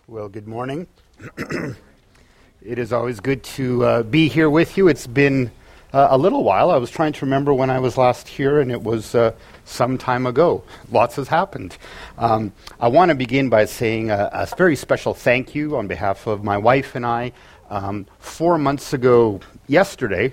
Well, good morning. It is always good to be here with you. It's been a little while. I was trying to remember when I was last here, and it was some time ago. Lots has happened. I want to begin by saying a very special thank you on behalf of my wife and I. 4 months ago, yesterday,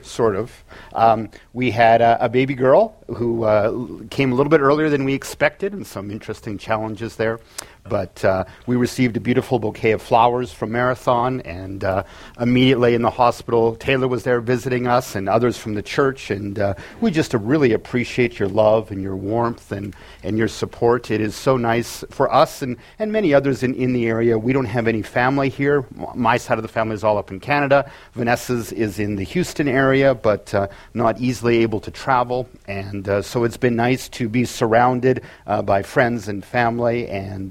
we had a baby girl who came a little bit earlier than we expected, and some interesting challenges there. But we received a beautiful bouquet of flowers from Marathon, and immediately in the hospital, Taylor was there visiting us and others from the church, and we just really appreciate your love and your warmth and your support. It is so nice for us and many others in the area. We don't have any family here. My side of the family is all up in Canada. Vanessa's is in the Houston area, but not easily able to travel, and so it's been nice to be surrounded by friends and family, and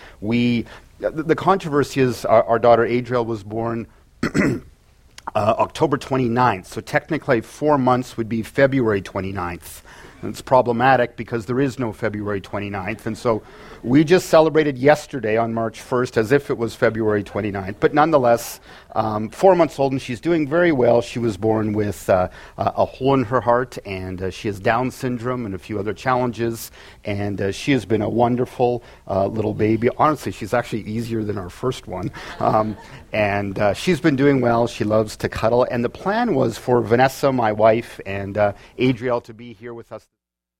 the controversy is our daughter Adriel was born October 29th, so technically 4 months would be February 29th. And it's problematic because there is no February 29th, and so we just celebrated yesterday on March 1st as if it was February 29th. But nonetheless, 4 months old, and she's doing very well. She was born with a hole in her heart, and she has Down syndrome and a few other challenges, and she has been a wonderful little baby. Honestly, she's actually easier than our first one, and she's been doing well. She loves to cuddle, and the plan was for Vanessa, my wife, and Adriel to be here with us.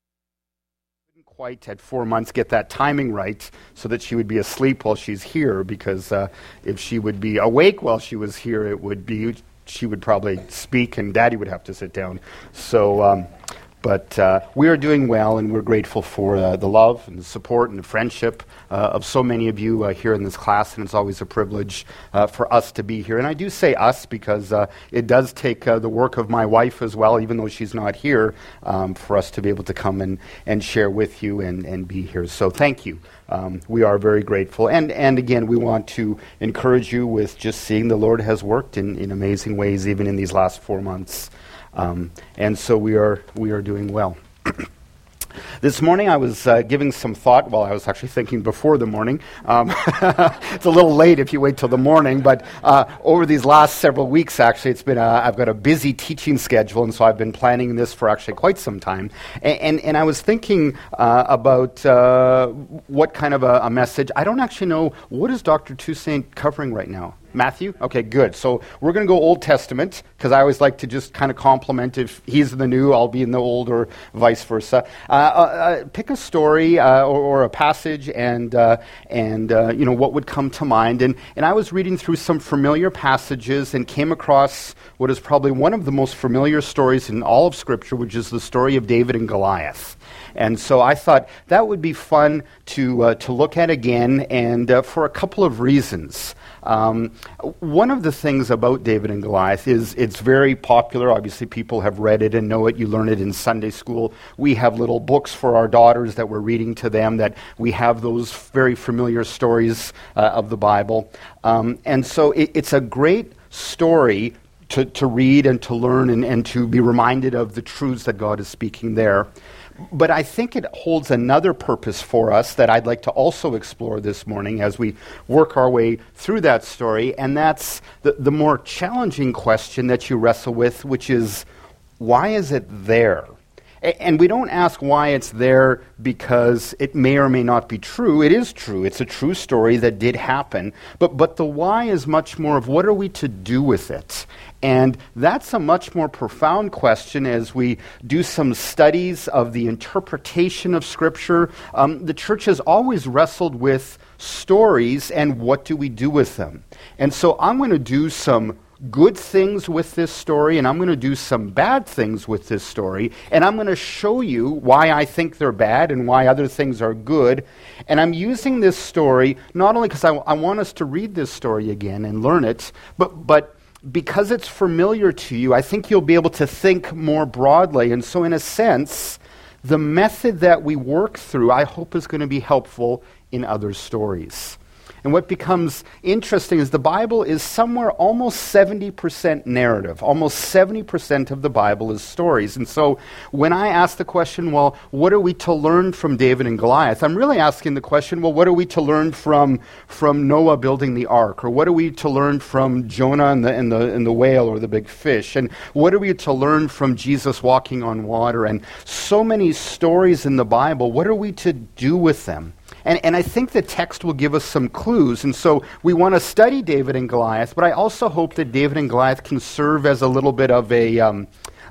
Quite at 4 months get that timing right so that she would be asleep while she's here, because if she would be awake while she was here, she would probably speak and Daddy would have to sit down. So but we are doing well, and we're grateful for the love and the support and the friendship of so many of you here in this class, and it's always a privilege for us to be here. And I do say us because it does take the work of my wife as well, even though she's not here, for us to be able to come and share with you and be here. So thank you. We are very grateful. And again, we want to encourage you with just seeing the Lord has worked in amazing ways, even in these last 4 months. And so we are doing well. This morning I was giving some thought, I was actually thinking before the morning. It's a little late if you wait till the morning, but over these last several weeks, actually, it's been I've got a busy teaching schedule, and so I've been planning this for actually quite some time. And I was thinking about what kind of a message. I don't actually know, what is Dr. Toussaint covering right now? Matthew? Okay, good. So we're going to go Old Testament, because I always like to just kind of complement. If he's in the new, I'll be in the old, or vice versa. Pick a story or a passage, and what would come to mind. And I was reading through some familiar passages and came across what is probably one of the most familiar stories in all of Scripture, which is the story of David and Goliath. And so I thought that would be fun to look at again, and for a couple of reasons. One of the things about David and Goliath is it's very popular. Obviously, people have read it and know it. You learn it in Sunday school. We have little books for our daughters that we're reading to them, that we have those very familiar stories of the Bible. And so it's a great story to read and to learn and to be reminded of the truths that God is speaking there. But I think it holds another purpose for us that I'd like to also explore this morning as we work our way through that story, and that's the more challenging question that you wrestle with, which is, why is it there? And we don't ask why it's there because it may or may not be true. It is true. It's a true story that did happen. But the why is much more of, what are we to do with it? And that's a much more profound question as we do some studies of the interpretation of Scripture. The church has always wrestled with stories and what do we do with them. And so I'm going to do some good things with this story, and I'm going to do some bad things with this story, and I'm going to show you why I think they're bad and why other things are good. And I'm using this story not only because I want us to read this story again and learn it, but because it's familiar to you, I think you'll be able to think more broadly. And so in a sense, the method that we work through, I hope, is going to be helpful in other stories. And what becomes interesting is the Bible is somewhere almost 70% narrative. Almost 70% of the Bible is stories. And so when I ask the question, well, what are we to learn from David and Goliath? I'm really asking the question, well, what are we to learn from Noah building the ark? Or what are we to learn from Jonah and the whale or the big fish? And what are we to learn from Jesus walking on water? And so many stories in the Bible, what are we to do with them? And I think the text will give us some clues. And so we want to study David and Goliath, but I also hope that David and Goliath can serve as a little bit of an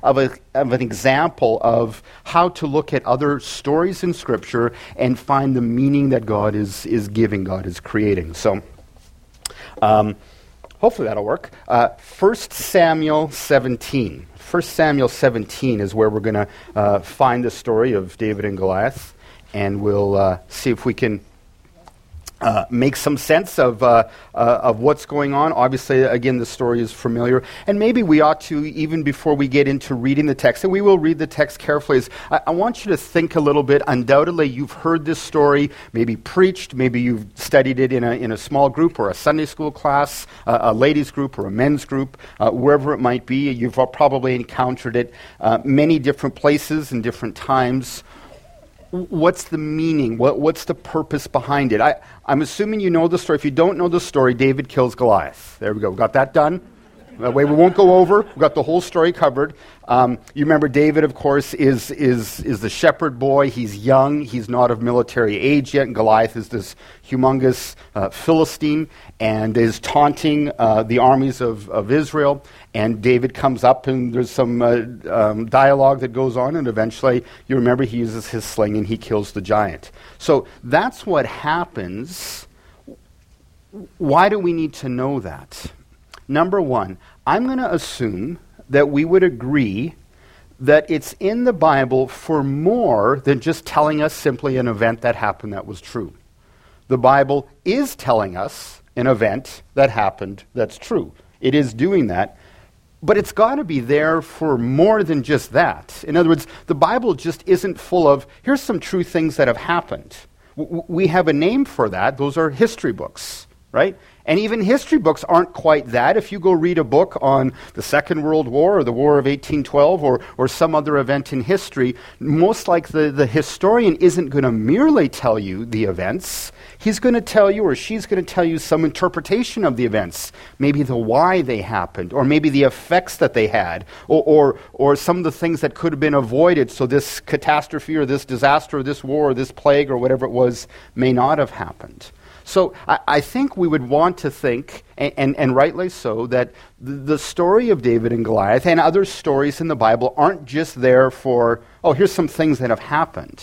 example of how to look at other stories in Scripture and find the meaning that God is giving, God is creating. So hopefully that'll work. 1 Samuel 17. 1 Samuel 17 is where we're going to find the story of David and Goliath. And we'll see if we can make some sense of what's going on. Obviously, again, the story is familiar. And maybe we ought to, even before we get into reading the text, and we will read the text carefully, I want you to think a little bit. Undoubtedly, you've heard this story, maybe preached, maybe you've studied it in a small group or a Sunday school class, a ladies' group or a men's group, wherever it might be. You've probably encountered it many different places and different times. What's the meaning? What's the purpose behind it? I'm assuming you know the story. If you don't know the story, David kills Goliath. There we go. We got that done. That way we won't go over. We've got the whole story covered. You remember David, of course, is the shepherd boy. He's young. He's not of military age yet. And Goliath is this humongous Philistine and is taunting the armies of Israel. And David comes up and there's some dialogue that goes on. And eventually, you remember, he uses his sling and he kills the giant. So that's what happens. Why do we need to know that? Number one, I'm going to assume that we would agree that it's in the Bible for more than just telling us simply an event that happened that was true. The Bible is telling us an event that happened that's true. It is doing that, but it's got to be there for more than just that. In other words, the Bible just isn't full of, here's some true things that have happened. We have a name for that. Those are history books, right? And even history books aren't quite that. If you go read a book on the Second World War or the War of 1812 or some other event in history, most like the historian isn't going to merely tell you the events. He's going to tell you, or she's going to tell you, some interpretation of the events. Maybe the why they happened, or maybe the effects that they had, or some of the things that could have been avoided so this catastrophe or this disaster or this war or this plague or whatever it was may not have happened. So I think we would want to think, and rightly so, that the story of David and Goliath and other stories in the Bible aren't just there for, oh, here's some things that have happened.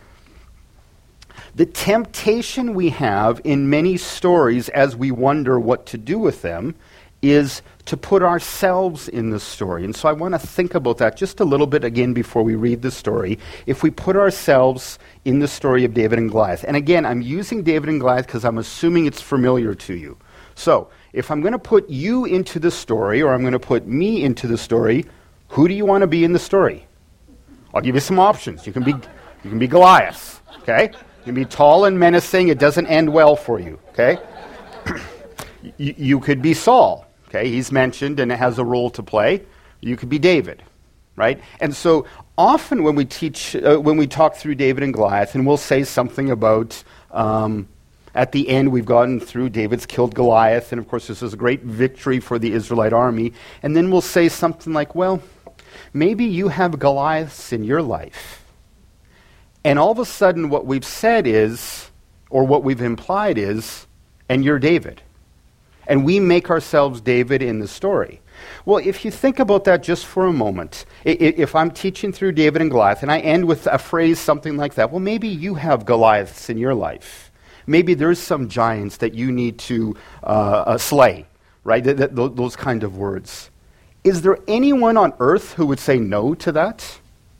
The temptation we have in many stories as we wonder what to do with them is to put ourselves in the story. And so I want to think about that just a little bit again before we read the story. If we put ourselves in the story of David and Goliath. And again, I'm using David and Goliath because I'm assuming it's familiar to you. So if I'm going to put you into the story, or I'm going to put me into the story, who do you want to be in the story? I'll give you some options. You can be Goliath, okay? You can be tall and menacing. It doesn't end well for you, okay? You could be Saul. Okay, he's mentioned and it has a role to play. You could be David, right? And so often when we talk through David and Goliath, and we'll say something about, at the end we've gotten through David's killed Goliath, and of course this is a great victory for the Israelite army, and then we'll say something like, well, maybe you have Goliaths in your life. And all of a sudden what we've said is, or what we've implied is, and you're David. And we make ourselves David in the story. Well, if you think about that just for a moment, if I'm teaching through David and Goliath, and I end with a phrase something like that, well, maybe you have Goliaths in your life. Maybe there's some giants that you need to slay, right? Those kind of words. Is there anyone on earth who would say no to that?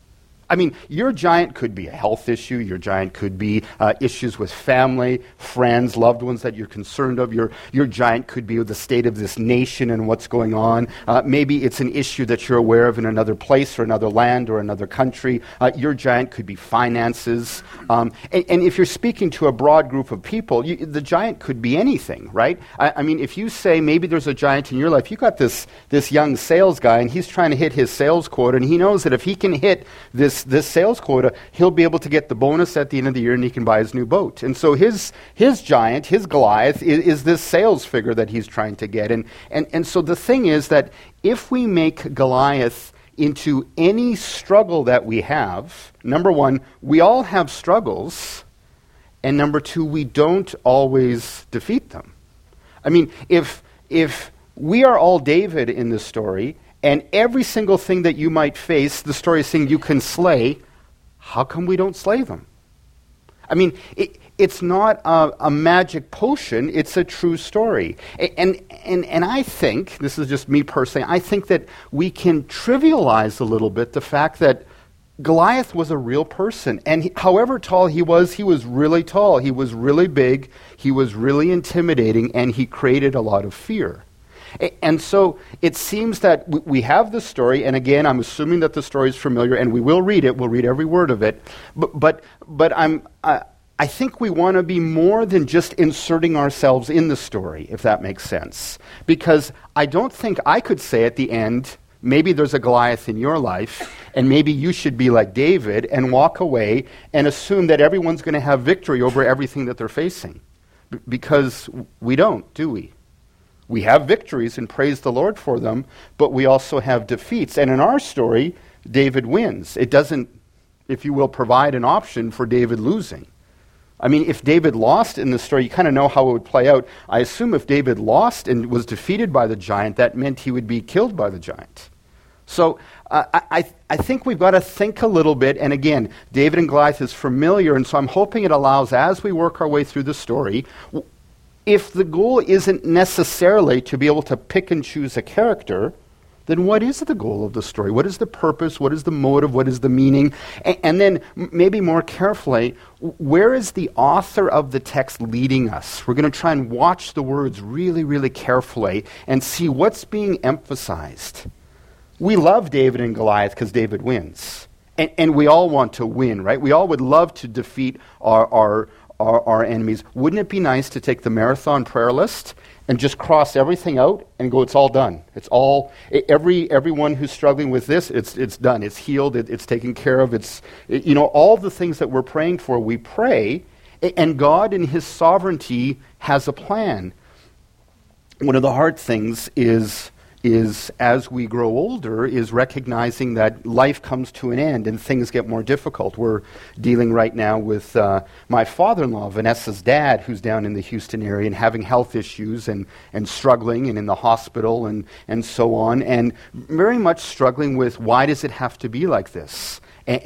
I mean, your giant could be a health issue. Your giant could be issues with family, friends, loved ones that you're concerned of. Your giant could be the state of this nation and what's going on. Maybe it's an issue that you're aware of in another place or another land or another country. Your giant could be finances. And if you're speaking to a broad group of people, the giant could be anything, right? I mean, if you say maybe there's a giant in your life, you got this young sales guy and he's trying to hit his sales quota, and he knows that if he can hit this sales quota, he'll be able to get the bonus at the end of the year and he can buy his new boat. And so his giant, his Goliath, is this sales figure that he's trying to get. And so the thing is that if we make Goliath into any struggle that we have, number one, we all have struggles, and number two, we don't always defeat them. I mean, if we are all David in this story, and every single thing that you might face, the story is saying you can slay, how come we don't slay them? I mean, it's not a magic potion, it's a true story. And I think, this is just me personally, I think that we can trivialize a little bit the fact that Goliath was a real person. And however tall he was really tall. He was really big, he was really intimidating, and he created a lot of fear. And so it seems that we have this story, and again, I'm assuming that the story is familiar, and we will read it. We'll read every word of it. But I think we want to be more than just inserting ourselves in the story, if that makes sense. Because I don't think I could say at the end, maybe there's a Goliath in your life, and maybe you should be like David and walk away and assume that everyone's going to have victory over everything that they're facing. Because we don't, do we? We have victories and praise the Lord for them, but we also have defeats. And in our story, David wins. It doesn't, if you will, provide an option for David losing. I mean, if David lost in the story, you kind of know how it would play out. I assume if David lost and was defeated by the giant, that meant he would be killed by the giant. So I think we've got to think a little bit. And again, David and Goliath is familiar, and so I'm hoping it allows, as we work our way through the story, if the goal isn't necessarily to be able to pick and choose a character, then what is the goal of the story? What is the purpose? What is the motive? What is the meaning? And then maybe more carefully, where is the author of the text leading us? We're going to try and watch the words really, really carefully and see what's being emphasized. We love David and Goliath because David wins. And we all want to win, right? We all would love to defeat our enemies. Wouldn't it be nice to take the marathon prayer list and just cross everything out and go, it's all done. It's all, everyone who's struggling with this, it's done. It's healed. It's taken care of. All the things that we're praying for, we pray, and God in his sovereignty has a plan. One of the hard things is as we grow older, is recognizing that life comes to an end and things get more difficult. We're dealing right now with my father-in-law, Vanessa's dad, who's down in the Houston area and having health issues and struggling and in the hospital and so on, and very much struggling with why does it have to be like this,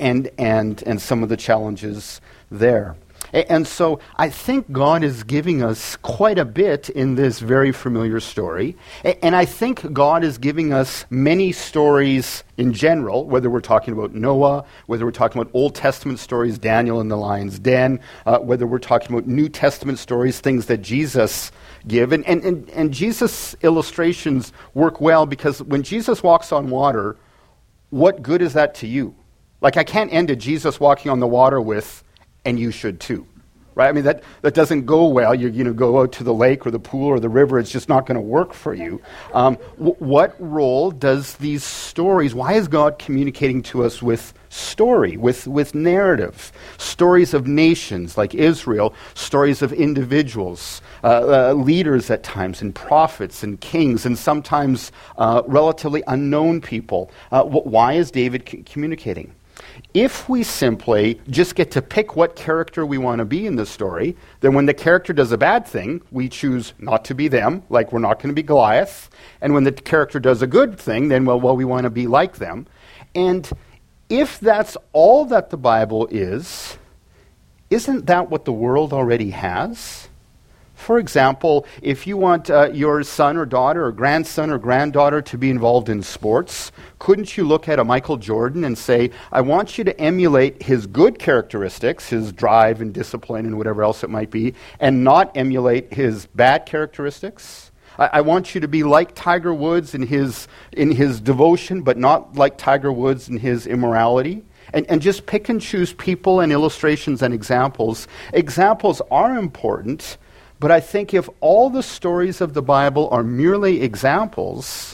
and some of the challenges there. And so I think God is giving us quite a bit in this very familiar story. And I think God is giving us many stories in general, whether we're talking about Noah, whether we're talking about Old Testament stories, Daniel in the lion's den, whether we're talking about New Testament stories, things that Jesus give. And Jesus' illustrations work well because when Jesus walks on water, what good is that to you? Like, I can't end a Jesus walking on the water with, and you should too, right? I mean, that doesn't go well. You go out to the lake or the pool or the river, it's just not going to work for you. What role does these stories, why is God communicating to us with story, with narrative? Stories of nations like Israel, stories of individuals, leaders at times, and prophets and kings, and sometimes relatively unknown people. Why is David communicating? If we simply just get to pick what character we want to be in the story, then when the character does a bad thing, we choose not to be them, like we're not going to be Goliath. And when the character does a good thing, then, well, we want to be like them. And if that's all that the Bible is, isn't that what the world already has? For example, if you want your son or daughter or grandson or granddaughter to be involved in sports, couldn't you look at a Michael Jordan and say, I want you to emulate his good characteristics, his drive and discipline and whatever else it might be, and not emulate his bad characteristics? I want you to be like Tiger Woods in his devotion, but not like Tiger Woods in his immorality. And just pick and choose people and illustrations and examples. Examples are important, but I think if all the stories of the Bible are merely examples,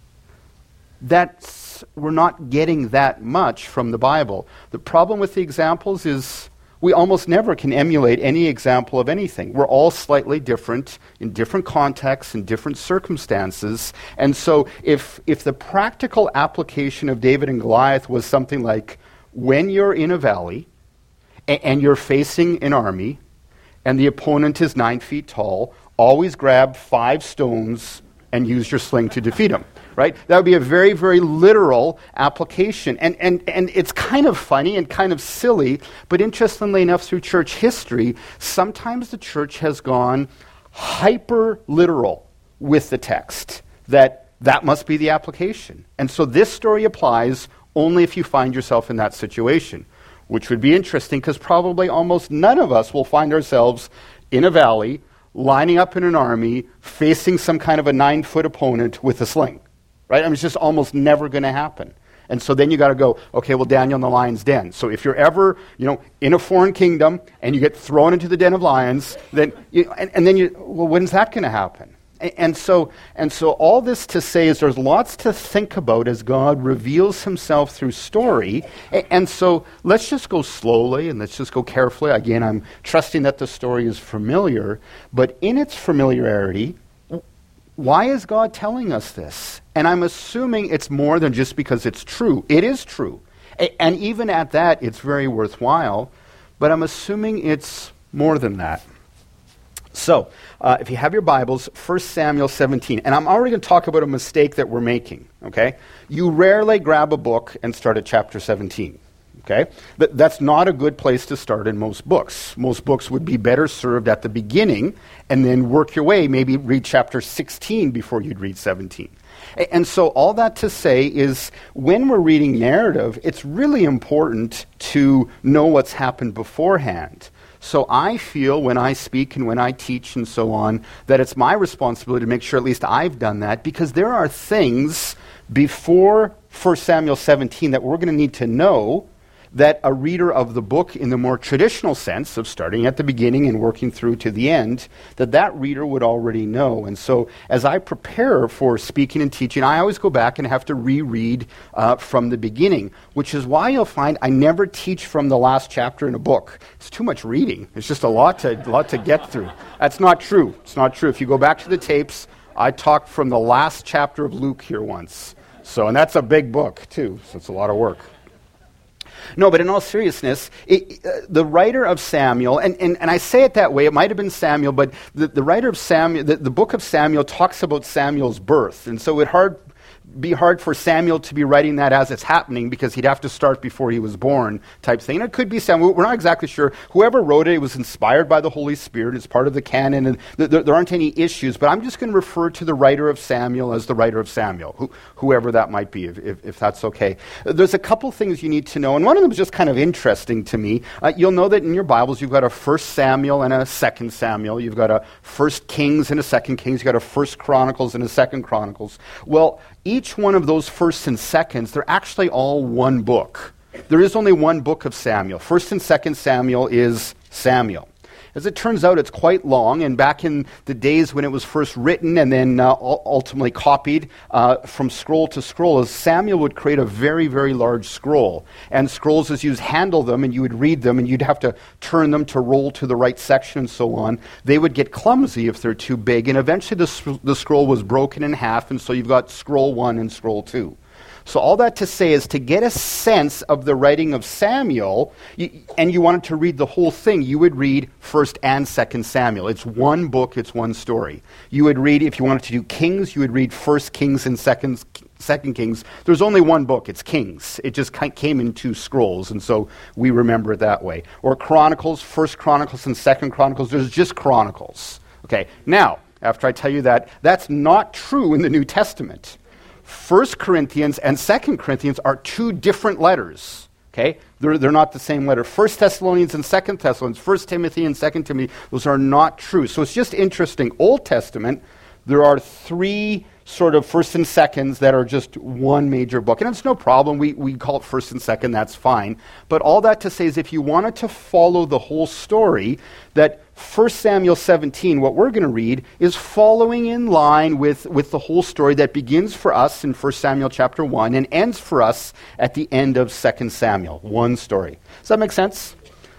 we're not getting that much from the Bible. The problem with the examples is we almost never can emulate any example of anything. We're all slightly different in different contexts, in different circumstances. And so if the practical application of David and Goliath was something like, when you're in a valley and you're facing an army, and the opponent is 9 feet tall, always grab 5 stones and use your sling to defeat him, right? That would be a very, very literal application. And it's kind of funny and kind of silly, but interestingly enough, through church history, sometimes the church has gone hyper-literal with the text, that must be the application. And so this story applies only if you find yourself in that situation, which would be interesting because probably almost none of us will find ourselves in a valley, lining up in an army, facing some kind of a 9-foot opponent with a sling, right? I mean, it's just almost never going to happen. And so then you got to go, okay, well, Daniel in the lion's den. So if you're ever, in a foreign kingdom and you get thrown into the den of lions, then when's that going to happen? And so all this to say is there's lots to think about as God reveals himself through story. And so let's just go slowly and let's just go carefully. Again, I'm trusting that the story is familiar, but in its familiarity, why is God telling us this? And I'm assuming it's more than just because it's true. It is true. And even at that, it's very worthwhile, but I'm assuming it's more than that. So, if you have your Bibles, 1 Samuel 17, and I'm already going to talk about a mistake that we're making, okay? You rarely grab a book and start at chapter 17, okay? That's not a good place to start in most books. Most books would be better served at the beginning and then work your way, maybe read chapter 16 before you'd read 17. And so all that to say is when we're reading narrative, it's really important to know what's happened beforehand. So I feel when I speak and when I teach and so on, that it's my responsibility to make sure at least I've done that, because there are things before 1 Samuel 17 that we're going to need to know that a reader of the book in the more traditional sense of starting at the beginning and working through to the end, that reader would already know. And so as I prepare for speaking and teaching, I always go back and have to reread from the beginning, which is why you'll find I never teach from the last chapter in a book. It's too much reading. It's just a lot to get through. That's not true. It's not true. If you go back to the tapes, I talked from the last chapter of Luke here once. And that's a big book too, so it's a lot of work. No, but in all seriousness, the writer of Samuel, and I say it that way, it might have been Samuel, but the writer of Samuel, the book of Samuel talks about Samuel's birth, and so it be hard for Samuel to be writing that as it's happening because he'd have to start before he was born type thing. And it could be Samuel. We're not exactly sure. Whoever wrote it was inspired by the Holy Spirit. It's part of the canon, and there aren't any issues. But I'm just going to refer to the writer of Samuel as the writer of Samuel, whoever that might be, if that's okay. There's a couple things you need to know, and one of them is just kind of interesting to me. You'll know that in your Bibles you've got a 1 Samuel and a 2 Samuel. You've got a 1 Kings and a 2 Kings. You've got a 1 Chronicles and a 2 Chronicles. Well, each one of those firsts and seconds, they're actually all one book. There is only one book of Samuel. 1 and 2 Samuel is Samuel. As it turns out, it's quite long, and back in the days when it was first written and then ultimately copied from scroll to scroll, as Samuel would create a very, very large scroll. And scrolls, as you'd handle them and you would read them and you'd have to turn them to roll to the right section and so on, they would get clumsy if they're too big, and eventually the scroll was broken in half, and so you've got scroll 1 and scroll 2. So all that to say is to get a sense of the writing of Samuel, and you wanted to read the whole thing, you would read 1 and 2 Samuel. It's one book, it's one story. You would read, if you wanted to do Kings, you would read 1 Kings and 2 Kings. There's only one book, it's Kings. It just came in 2 scrolls, and so we remember it that way. Or Chronicles, 1 Chronicles and 2 Chronicles, there's just Chronicles. Okay, now, after I tell you that, that's not true in the New Testament. 1 Corinthians and 2 Corinthians are two different letters. Okay? They're not the same letter. 1 Thessalonians and 2 Thessalonians, 1 Timothy and 2 Timothy, those are not true. So it's just interesting. Old Testament, there are three sort of first and seconds that are just one major book. And it's no problem. We call it first and second. That's fine. But all that to say is if you wanted to follow the whole story, that 1 Samuel 17, what we're going to read, is following in line with the whole story that begins for us in 1 Samuel chapter 1 and ends for us at the end of 2 Samuel. One story. Does that make sense?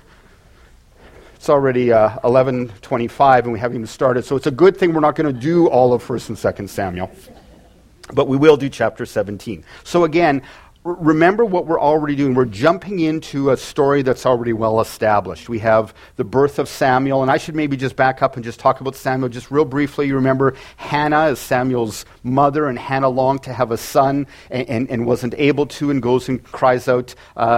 It's already 11:25 and we haven't even started, so it's a good thing we're not going to do all of 1 and 2 Samuel. But we will do chapter 17. So again, remember what we're already doing. We're jumping into a story that's already well established. We have the birth of Samuel, and I should maybe just back up and just talk about Samuel just real briefly. You remember Hannah is Samuel's mother, and Hannah longed to have a son and wasn't able to, and goes and cries out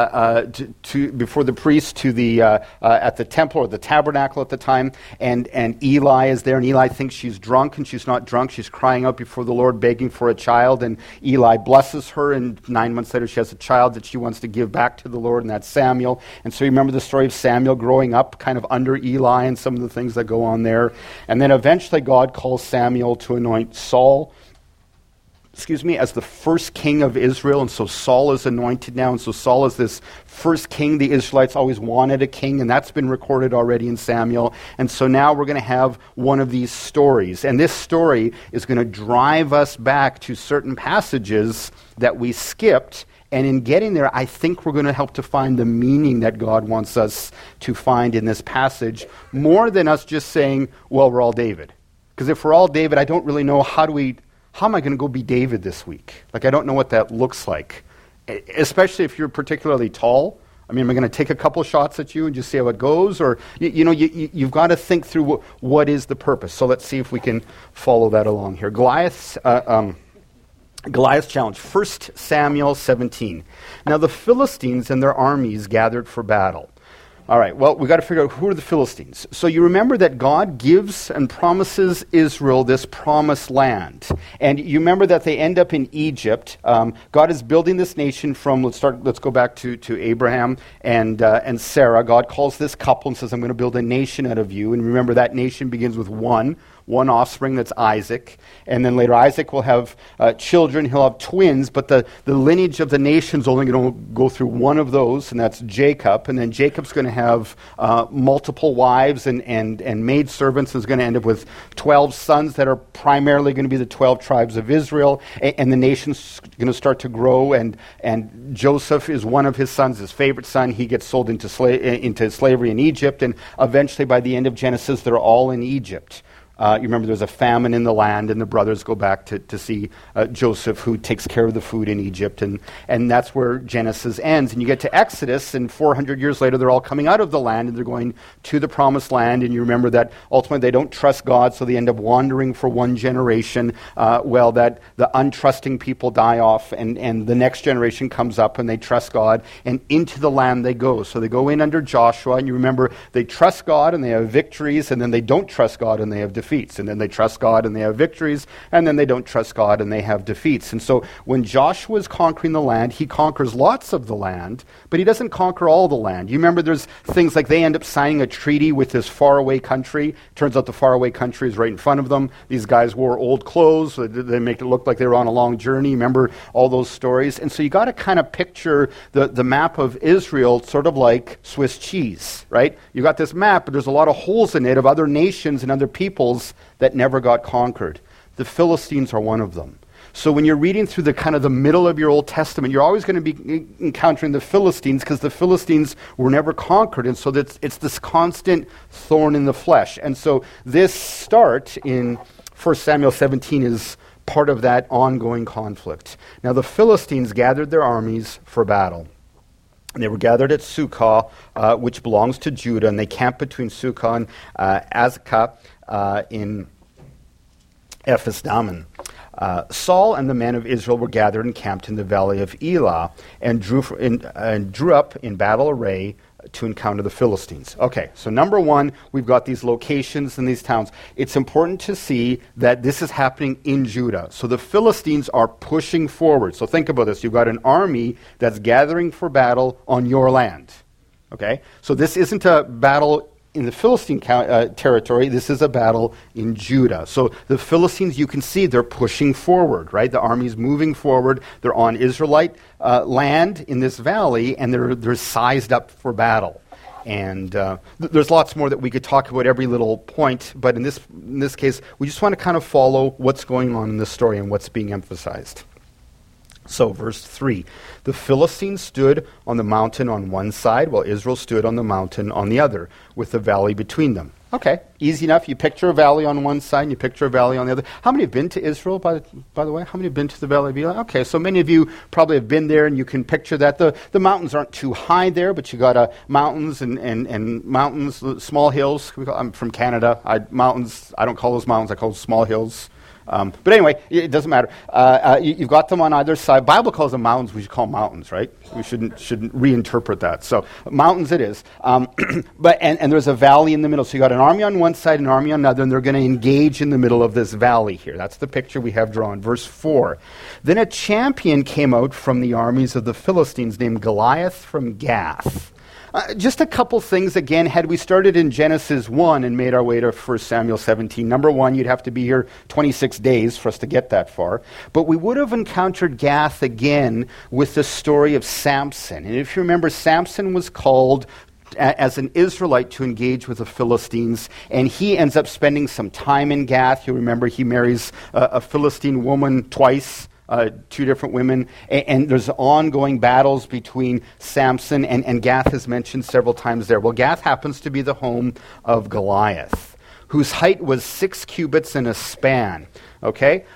to before the priest to the at the temple or the tabernacle at the time, and Eli is there, and Eli thinks she's drunk, and she's not drunk. She's crying out before the Lord, begging for a child, and Eli blesses her, and 9 months later she has a child that she wants to give back to the Lord, and that's Samuel. And so you remember the story of Samuel growing up kind of under Eli and some of the things that go on there. And then eventually God calls Samuel to anoint Saul, as the first king of Israel. And so Saul is anointed now, and so Saul is this first king. The Israelites always wanted a king, and that's been recorded already in Samuel. And so now we're going to have one of these stories, and this story is going to drive us back to certain passages that we skipped. And in getting there, I think we're going to help to find the meaning that God wants us to find in this passage, more than us just saying, well, we're all David. Because if we're all David, I don't really know how am I going to go be David this week? Like, I don't know what that looks like, especially if you're particularly tall. I mean, am I going to take a couple shots at you and just see how it goes? Or, you've got to think through what is the purpose. So let's see if we can follow that along here. Goliath's challenge, 1 Samuel 17. Now the Philistines and their armies gathered for battle. All right, well, we've got to figure out who are the Philistines. So you remember that God gives and promises Israel this promised land. And you remember that they end up in Egypt. God is building this nation from, let's go back to Abraham and Sarah. God calls this couple and says, I'm going to build a nation out of you. And remember that nation begins with one offspring, that's Isaac. And then later Isaac will have children, he'll have twins, but the lineage of the nation's only going to go through one of those, and that's Jacob. And then Jacob's going to have multiple wives and maidservants, and is going to end up with 12 sons that are primarily going to be the 12 tribes of Israel. And the nation's going to start to grow, and Joseph is one of his sons, his favorite son. He gets sold into slavery in Egypt, and eventually by the end of Genesis, they're all in Egypt. You remember there's a famine in the land, and the brothers go back to see Joseph, who takes care of the food in Egypt, and that's where Genesis ends. And you get to Exodus, and 400 years later, they're all coming out of the land, and they're going to the promised land. And you remember that ultimately they don't trust God, so they end up wandering for one generation. That the untrusting people die off, and the next generation comes up, and they trust God, and into the land they go. So they go in under Joshua, and you remember they trust God, and they have victories, and then they don't trust God, and they have defeats. And then they trust God and they have victories, and then they don't trust God and they have defeats. And so when Joshua is conquering the land, he conquers lots of the land, but he doesn't conquer all the land. You remember there's things like they end up signing a treaty with this faraway country. Turns out the faraway country is right in front of them. These guys wore old clothes. So they make it look like they were on a long journey. Remember all those stories? And so you got to kind of picture the map of Israel sort of like Swiss cheese, right? You got this map, but there's a lot of holes in it of other nations and other peoples that never got conquered. The Philistines are one of them. So when you're reading through the kind of the middle of your Old Testament, you're always going to be encountering the Philistines, because the Philistines were never conquered, and so it's this constant thorn in the flesh. And so this start in 1 Samuel 17 is part of that ongoing conflict. Now the Philistines gathered their armies for battle. And they were gathered at Sukkah, which belongs to Judah, and they camped between Sukkah and Azekah in Ephes-dammim. Saul and the men of Israel were gathered and camped in the valley of Elah, and drew up in battle array to encounter the Philistines. Okay, so number one, we've got these locations and these towns. It's important to see that this is happening in Judah. So the Philistines are pushing forward. So think about this. You've got an army that's gathering for battle on your land. Okay, so this isn't a battle in the Philistine territory. This is a battle in Judah. So the Philistines, you can see they're pushing forward, right? The army's moving forward. They're on Israelite land in this valley, and they're sized up for battle. And there's lots more that we could talk about every little point, but in this case, we just want to kind of follow what's going on in this story and what's being emphasized. So, verse 3, the Philistines stood on the mountain on one side, while Israel stood on the mountain on the other, with the valley between them. Okay, easy enough. You picture a valley on one side, and you picture a valley on the other. How many have been to Israel, by the way? How many have been to the Valley of Elah? Okay, so many of you probably have been there, and you can picture that. The mountains aren't too high there, but you got mountains and mountains, small hills. I'm from Canada. Mountains, I don't call those mountains, I call them small hills. But anyway, it doesn't matter. You've got them on either side. Bible calls them mountains. We should call them mountains, right? We shouldn't reinterpret that. So mountains it is. But there's a valley in the middle. So you got an army on one side, an army on another, and they're going to engage in the middle of this valley here. That's the picture we have drawn. Verse 4. Then a champion came out from the armies of the Philistines named Goliath from Gath. Just a couple things, again, had we started in Genesis 1 and made our way to 1 Samuel 17, number one, you'd have to be here 26 days for us to get that far. But we would have encountered Gath again with the story of Samson. And if you remember, Samson was called as an Israelite to engage with the Philistines, and he ends up spending some time in Gath. You remember he marries a Philistine woman twice. Two different women, and there's ongoing battles between Samson and Gath is mentioned several times there. Well, Gath happens to be the home of Goliath, whose height was 6 cubits and a span. Okay?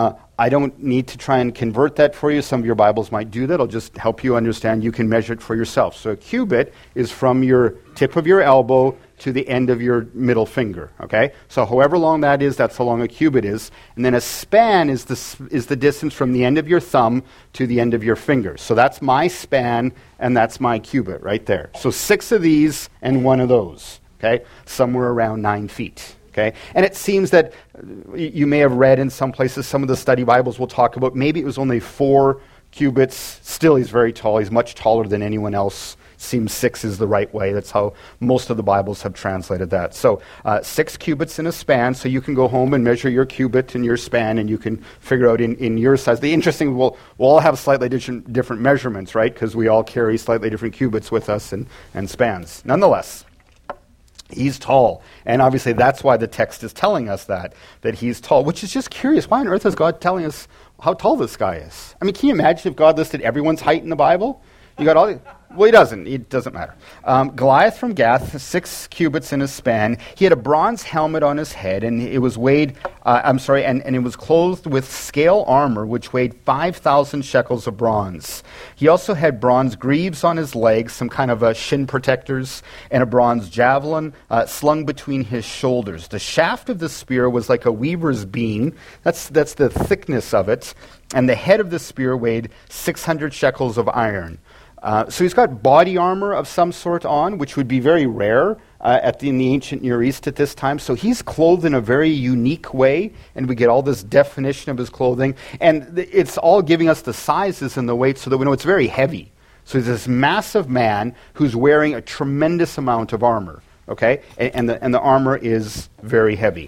I don't need to try and convert that for you. Some of your Bibles might do that. I'll just help you understand. You can measure it for yourself. So a cubit is from your tip of your elbow to the end of your middle finger, okay? So however long that is, that's how long a cubit is. And then a span is the distance from the end of your thumb to the end of your finger. So that's my span, and that's my cubit right there. So 6 of these and 1 of those, okay? Somewhere around 9 feet, okay? And it seems that you may have read in some places, some of the study Bibles will talk about, maybe it was only 4 cubits. Still, he's very tall. He's much taller than anyone else. Seems 6 is the right way. That's how most of the Bibles have translated that. So 6 cubits in a span, so you can go home and measure your cubit and your span, and you can figure out in your size. The interesting, we'll all have slightly different measurements, right? Because we all carry slightly different cubits with us and spans. Nonetheless, he's tall. And obviously that's why the text is telling us that he's tall, which is just curious. Why on earth is God telling us how tall this guy is? I mean, can you imagine if God listed everyone's height in the Bible? You got all. Well, he doesn't. It doesn't matter. Goliath from Gath, 6 cubits in a span. He had a bronze helmet on his head, and it was and it was clothed with scale armor, which weighed 5,000 shekels of bronze. He also had bronze greaves on his legs, some kind of shin protectors, and a bronze javelin slung between his shoulders. The shaft of the spear was like a weaver's beam. That's the thickness of it. And the head of the spear weighed 600 shekels of iron. So he's got body armor of some sort on, which would be very rare in the ancient Near East at this time. So he's clothed in a very unique way, and we get all this definition of his clothing. And it's all giving us the sizes and the weight so that we know it's very heavy. So he's this massive man who's wearing a tremendous amount of armor, okay? And the armor is very heavy.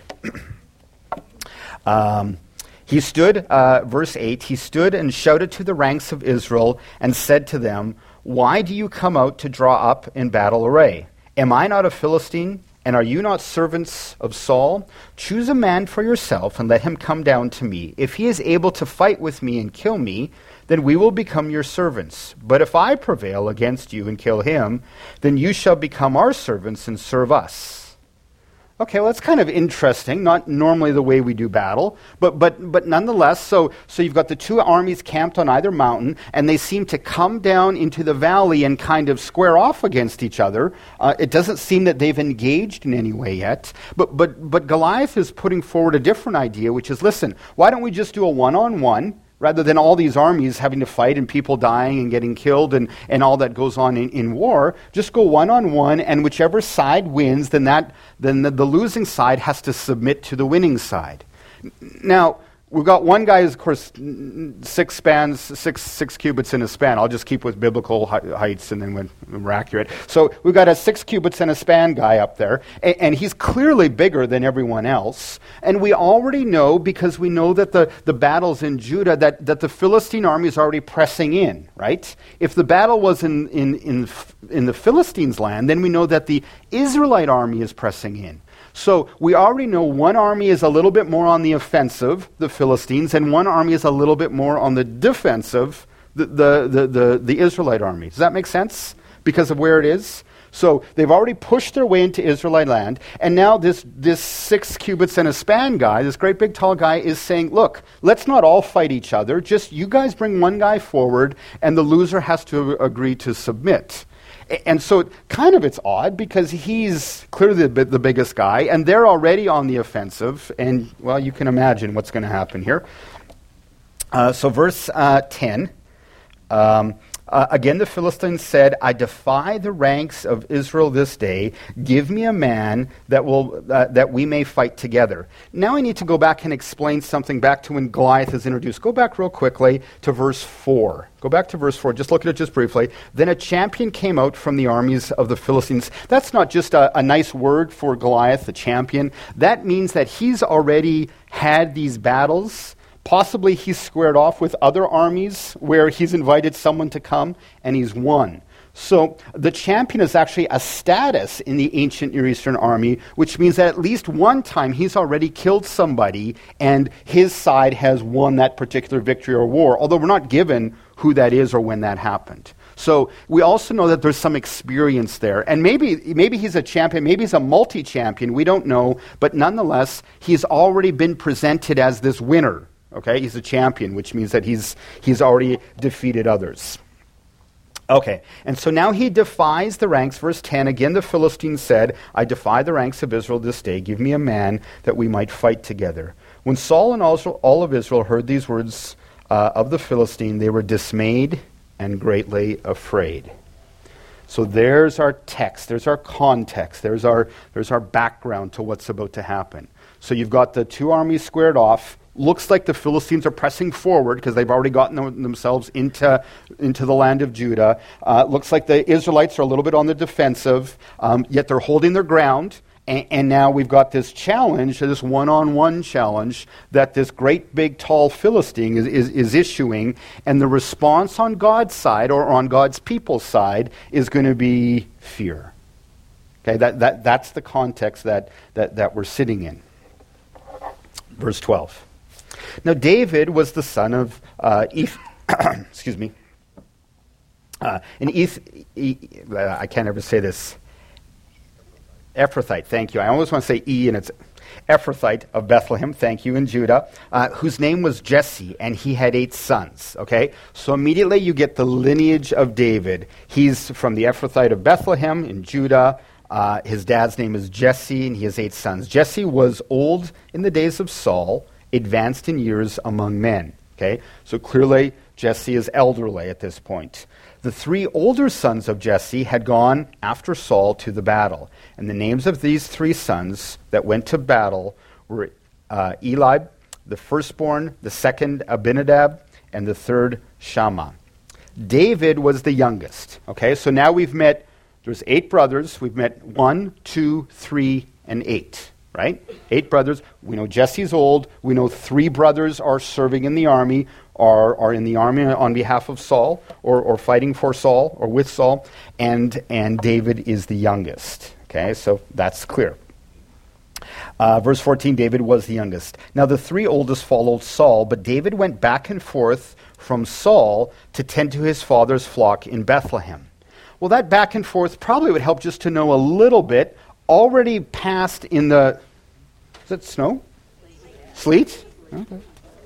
He stood, verse 8, he stood and shouted to the ranks of Israel and said to them, "Why do you come out to draw up in battle array? Am I not a Philistine, and are you not servants of Saul? Choose a man for yourself and let him come down to me. If he is able to fight with me and kill me, then we will become your servants. But if I prevail against you and kill him, then you shall become our servants and serve us." Okay, well, that's kind of interesting. Not normally the way we do battle, but nonetheless, so you've got the 2 armies camped on either mountain, and they seem to come down into the valley and kind of square off against each other. It doesn't seem that they've engaged in any way yet. But Goliath is putting forward a different idea, which is, listen, why don't we just do a one-on-one? rather than all these armies having to fight and people dying and getting killed and all that goes on in war. Just go one-on-one, and whichever side wins, then the losing side has to submit to the winning side. Now, we've got one guy who's, of course, six cubits in a span. I'll just keep with biblical heights and then when we're accurate. So we've got a 6 cubits in a span guy up there, and he's clearly bigger than everyone else. And we already know, because we know that the battles in Judah, that the Philistine army is already pressing in, right? If the battle was in the Philistines' land, then we know that the Israelite army is pressing in. So we already know one army is a little bit more on the offensive, the Philistines, and one army is a little bit more on the defensive, the Israelite army. Does that make sense? Because of where it is? So they've already pushed their way into Israelite land, and now this 6 cubits and a span guy, this great big tall guy, is saying, look, let's not all fight each other. Just you guys bring one guy forward, and the loser has to agree to submit. And so it's odd, because he's clearly the biggest guy, and they're already on the offensive, and, well, you can imagine what's going to happen here. So verse 10, again the Philistines said, I defy the ranks of Israel this day. Give me a man that we may fight together. Now I need to go back and explain something back to when Goliath is introduced. Go back real quickly to verse 4. Go back to verse 4. Just look at it just briefly. Then a champion came out from the armies of the Philistines. That's not just a nice word for Goliath, the champion. That means that he's already had these battles. Possibly he's squared off with other armies where he's invited someone to come, and he's won. So the champion is actually a status in the ancient Near Eastern army, which means that at least one time he's already killed somebody, and his side has won that particular victory or war, although we're not given who that is or when that happened. So we also know that there's some experience there. And maybe he's a champion, maybe he's a multi-champion, we don't know, but nonetheless, he's already been presented as this winner. Okay, he's a champion, which means that he's already defeated others. Okay, and so now he defies the ranks. Verse 10, again the Philistines said, I defy the ranks of Israel this day. Give me a man that we might fight together. When Saul and all of Israel heard these words of the Philistine, they were dismayed and greatly afraid. So there's our text, there's our context, there's our background to what's about to happen. So you've got the two armies squared off. Looks like the Philistines are pressing forward because they've already gotten themselves into the land of Judah. Looks like the Israelites are a little bit on the defensive, yet they're holding their ground. And now we've got this challenge, this one-on-one challenge that this great big tall Philistine is issuing. And the response on God's side, or on God's people's side, is going to be fear. Okay, that's the context that we're sitting in. Verse 12. Now David was the son of excuse me. I can't ever say this. Ephrathite, thank you. I always want to say E, and it's Ephrathite of Bethlehem, thank you, in Judah, whose name was Jesse, and he had 8 sons. Okay, so immediately you get the lineage of David. He's from the Ephrathite of Bethlehem in Judah. His dad's name is Jesse, and he has 8 sons. Jesse was old in the days of Saul, advanced in years among men. Okay, so clearly Jesse is elderly at this point. The 3 older sons of Jesse had gone after Saul to the battle. And the names of these 3 sons that went to battle were Eliab, the firstborn, the second Abinadab, and the third Shammah. David was the youngest. Okay, so now there's 8 brothers. We've met 1, 2, 3, and 8. Right? 8 brothers. We know Jesse's old. We know 3 brothers are serving in the army, are in the army on behalf of Saul, or fighting for Saul, or with Saul, and David is the youngest. Okay, so that's clear. Verse 14, David was the youngest. Now the 3 oldest followed Saul, but David went back and forth from Saul to tend to his father's flock in Bethlehem. Well, that back and forth probably would help just to know a little bit. Already passed in the, is it snow? Sleet? Okay.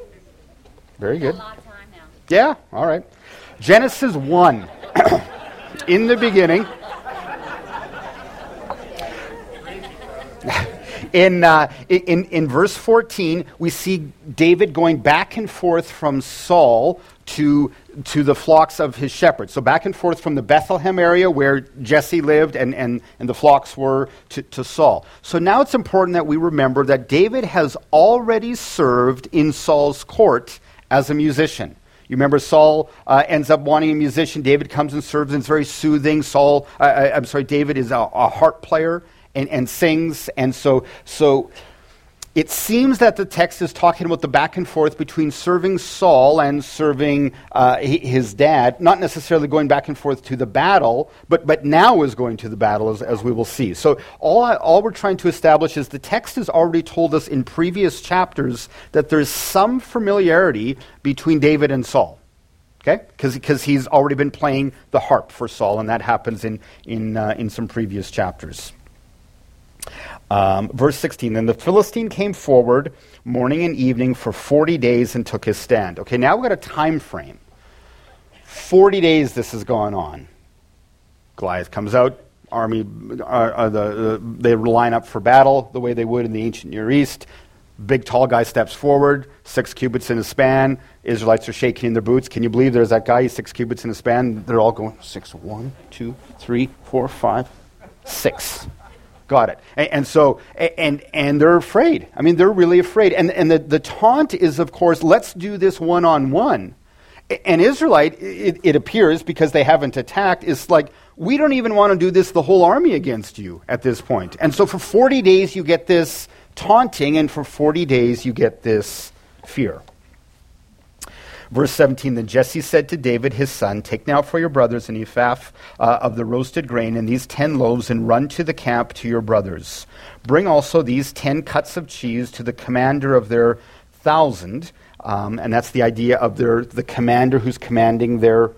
Very good. A lot of time now. Yeah, all right. Genesis 1. In the beginning. In verse 14, we see David going back and forth from Saul to the flocks of his shepherds. So back and forth from the Bethlehem area where Jesse lived and the flocks were to Saul. So now it's important that we remember that David has already served in Saul's court as a musician. You remember Saul ends up wanting a musician. David comes and serves, and it's very soothing. David is a harp player and sings. And so it seems that the text is talking about the back and forth between serving Saul and serving his dad, not necessarily going back and forth to the battle, but now is going to the battle, as we will see. So all we're trying to establish is the text has already told us in previous chapters that there's some familiarity between David and Saul. Okay, because he's already been playing the harp for Saul, and that happens in some previous chapters. Verse 16, then the Philistine came forward morning and evening for 40 days and took his stand. Okay, now we've got a time frame. 40 days this has gone on. Goliath comes out, army, they line up for battle the way they would in the ancient Near East. Big tall guy steps forward, 6 cubits in a span. Israelites are shaking in their boots. Can you believe there's that guy, he's 6 cubits in a span? They're all going, 6, 1, 2, 3, 4, 5, 6. Got it. And they're afraid. I mean, they're really afraid. And the taunt is, of course, let's do this one-on-one. And Israelite, it appears, because they haven't attacked, is like, we don't even want to do this, the whole army against you at this point. And so for 40 days you get this taunting, and for 40 days you get this fear. Verse 17, then Jesse said to David his son, take now for your brothers an ephah of the roasted grain and these 10 loaves, and run to the camp to your brothers. Bring also these 10 cuts of cheese to the commander of their 1,000. And that's the idea of the commander who's commanding their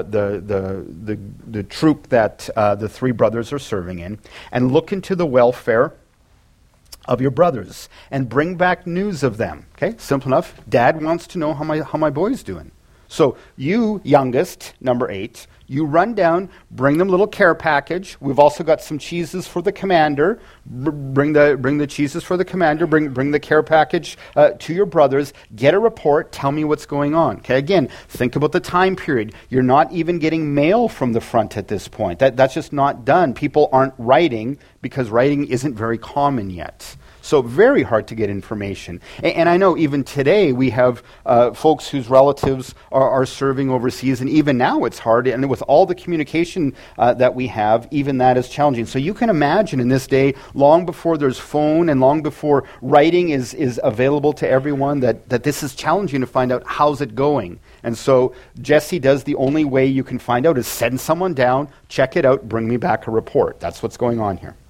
the troop that the 3 brothers are serving in. And look into the welfare of your brothers, and bring back news of them. Okay, simple enough. Dad wants to know how my boy's doing. So you, youngest, number 8, you run down, bring them a little care package. We've also got some cheeses for the commander. Bring the cheeses for the commander. Bring the care package to your brothers. Get a report. Tell me what's going on. Okay, again, think about the time period. You're not even getting mail from the front at this point. That's just not done. People aren't writing because writing isn't very common yet. So very hard to get information. And I know even today we have folks whose relatives are serving overseas, and even now it's hard. And with all the communication that we have, even that is challenging. So you can imagine in this day, long before there's phone and long before writing is available to everyone, that this is challenging to find out how's it going. And so Jesse does the only way you can find out is send someone down, check it out, bring me back a report. That's what's going on here.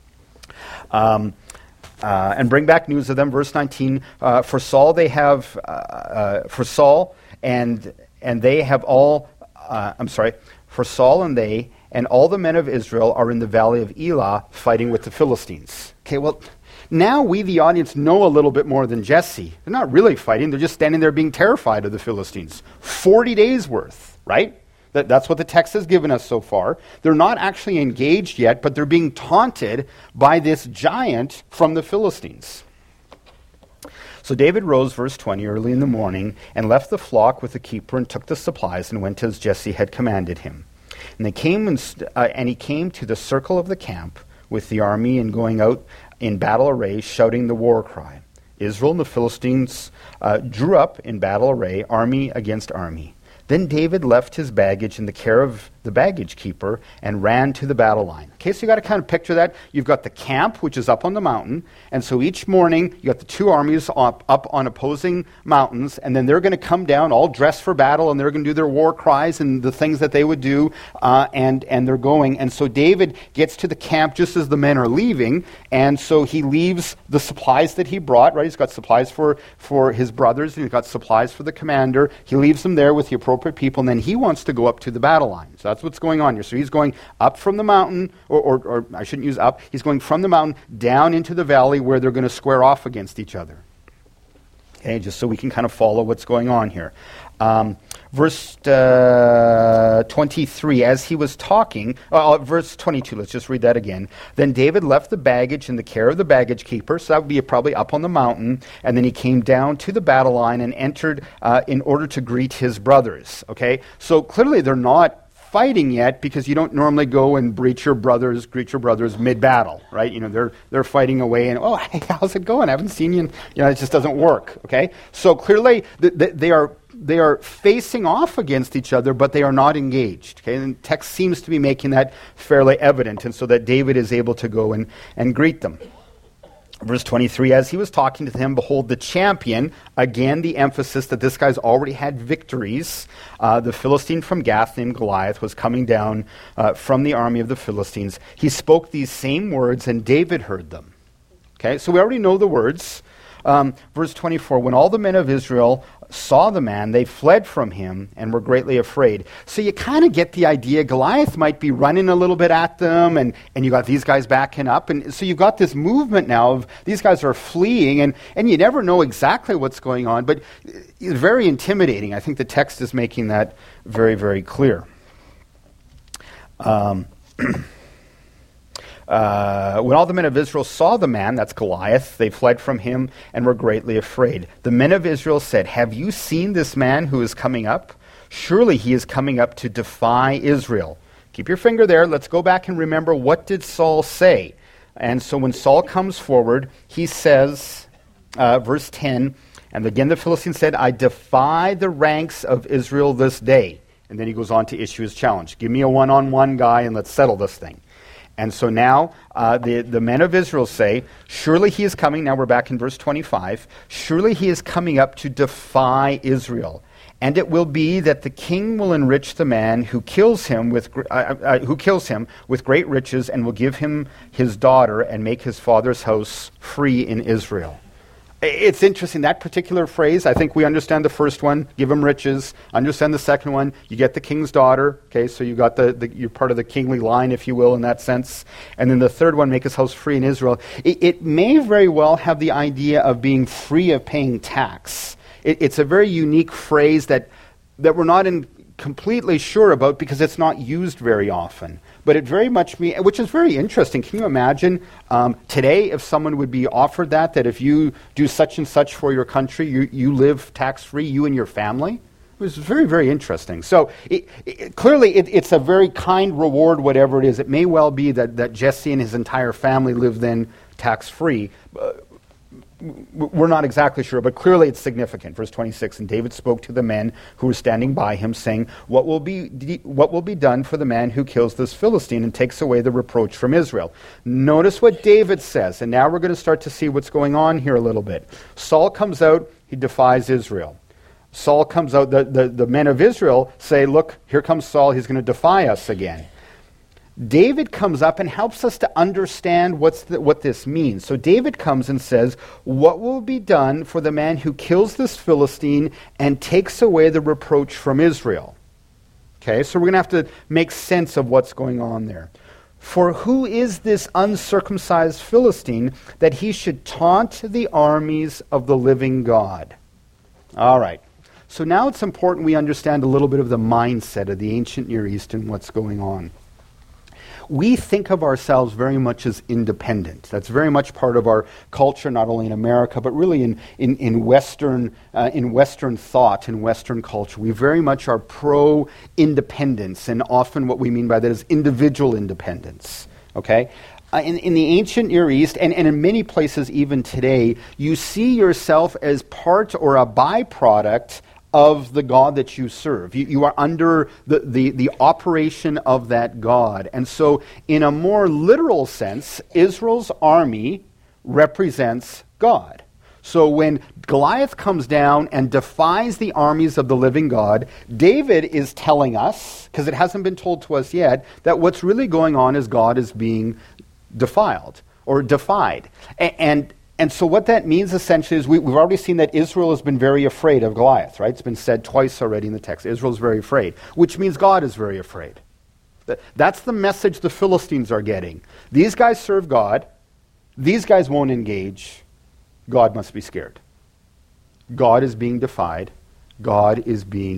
And bring back news of them. Verse 19. For Saul they have. For Saul and they have all. For Saul and they and all the men of Israel are in the valley of Elah fighting with the Philistines. Okay. Well, now we, the audience, know a little bit more than Jesse. They're not really fighting. They're just standing there being terrified of the Philistines. 40 days worth, right? That's what the text has given us so far. They're not actually engaged yet, but they're being taunted by this giant from the Philistines. So David rose, verse 20, early in the morning, and left the flock with the keeper and took the supplies and went as Jesse had commanded him. And he came to the circle of the camp with the army, and going out in battle array, shouting the war cry. Israel and the Philistines drew up in battle array, army against army. Then David left his baggage in the care of the baggage keeper and ran to the battle line. Okay, so you got to kind of picture that. You've got the camp, which is up on the mountain, and so each morning you got the 2 armies up on opposing mountains, and then they're going to come down all dressed for battle, and they're going to do their war cries and the things that they would do, and they're going. And so David gets to the camp just as the men are leaving, and so he leaves the supplies that he brought, right? He's got supplies for his brothers, and he's got supplies for the commander. He leaves them there with the appropriate people, and then he wants to go up to the battle line. So that's what's going on here. So he's going up from the mountain, or I shouldn't use up, he's going from the mountain down into the valley where they're going to square off against each other. Okay, just so we can kind of follow what's going on here. Verse 23, as he was talking, verse 22, let's just read that again. Then David left the baggage in the care of the baggage keeper, so that would be probably up on the mountain, and then he came down to the battle line and entered in order to greet his brothers. Okay, so clearly they're not fighting yet, because you don't normally go and greet your brothers mid-battle, right? They're fighting away, and hey, how's it going? I haven't seen you. It just doesn't work. Okay, so clearly they are facing off against each other, but they are not engaged. Okay, and the text seems to be making that fairly evident, and so that David is able to go and greet them. Verse 23, as he was talking to them, behold, the champion, again the emphasis that this guy's already had victories. The Philistine from Gath named Goliath was coming down from the army of the Philistines. He spoke these same words, and David heard them. Okay, so we already know the words. Verse 24, when all the men of Israel saw the man, they fled from him and were greatly afraid. So you kind of get the idea Goliath might be running a little bit at them, and you got these guys backing up. And so you've got this movement now of these guys are fleeing, and you never know exactly what's going on, but it's very intimidating. I think the text is making that very, very clear. When all the men of Israel saw the man, that's Goliath, they fled from him and were greatly afraid. The men of Israel said, have you seen this man who is coming up? Surely he is coming up to defy Israel. Keep your finger there. Let's go back and remember, what did Saul say? And so when Saul comes forward, he says, verse 10, and again the Philistine said, I defy the ranks of Israel this day. And then he goes on to issue his challenge. Give me a one-on-one guy and let's settle this thing. And so now the men of Israel say, surely he is coming. Now we're back in verse 25. Surely he is coming up to defy Israel. And it will be that the king will enrich the man who kills him with great riches, and will give him his daughter and make his father's house free in Israel. It's interesting, that particular phrase. I think we understand the first one, give him riches. Understand the second one, you get the king's daughter. Okay, so you got you're part of the kingly line, if you will, in that sense. And then the third one, make his house free in Israel. It may very well have the idea of being free of paying tax. It's a very unique phrase that we're not completely sure about, because it's not used very often. But it very much means, which is very interesting. Can you imagine today if someone would be offered that if you do such and such for your country, you live tax-free, you and your family? It was very, very interesting. So clearly it's a very kind reward, whatever it is. It may well be that Jesse and his entire family live then tax-free. We're not exactly sure, but clearly it's significant. Verse 26, and David spoke to the men who were standing by him, saying, what will be done for the man who kills this Philistine and takes away the reproach from Israel? Notice what David says, and now we're going to start to see what's going on here a little bit. Saul comes out, he defies Israel. Saul comes out, the men of Israel say, look, here comes Saul, he's going to defy us again. David comes up and helps us to understand what this means. So David comes and says, what will be done for the man who kills this Philistine and takes away the reproach from Israel? Okay, so we're going to have to make sense of what's going on there. For who is this uncircumcised Philistine that he should taunt the armies of the living God? All right. So now it's important we understand a little bit of the mindset of the ancient Near East and what's going on. We think of ourselves very much as independent. That's very much part of our culture, not only in America, but really in Western thought, in Western culture. We very much are pro-independence, and often what we mean by that is individual independence. Okay? In the ancient Near East, and in many places even today, you see yourself as part or a byproduct of the God that you serve. You are under the operation of that God. And so in a more literal sense, Israel's army represents God. So when Goliath comes down and defies the armies of the living God, David is telling us, because it hasn't been told to us yet, that what's really going on is God is being defiled or defied. And so what that means essentially is we've already seen that Israel has been very afraid of Goliath, right? It's been said twice already in the text. Israel's very afraid, which means God is very afraid. That's the message the Philistines are getting. These guys serve God. These guys won't engage. God must be scared. God is being defied. God is being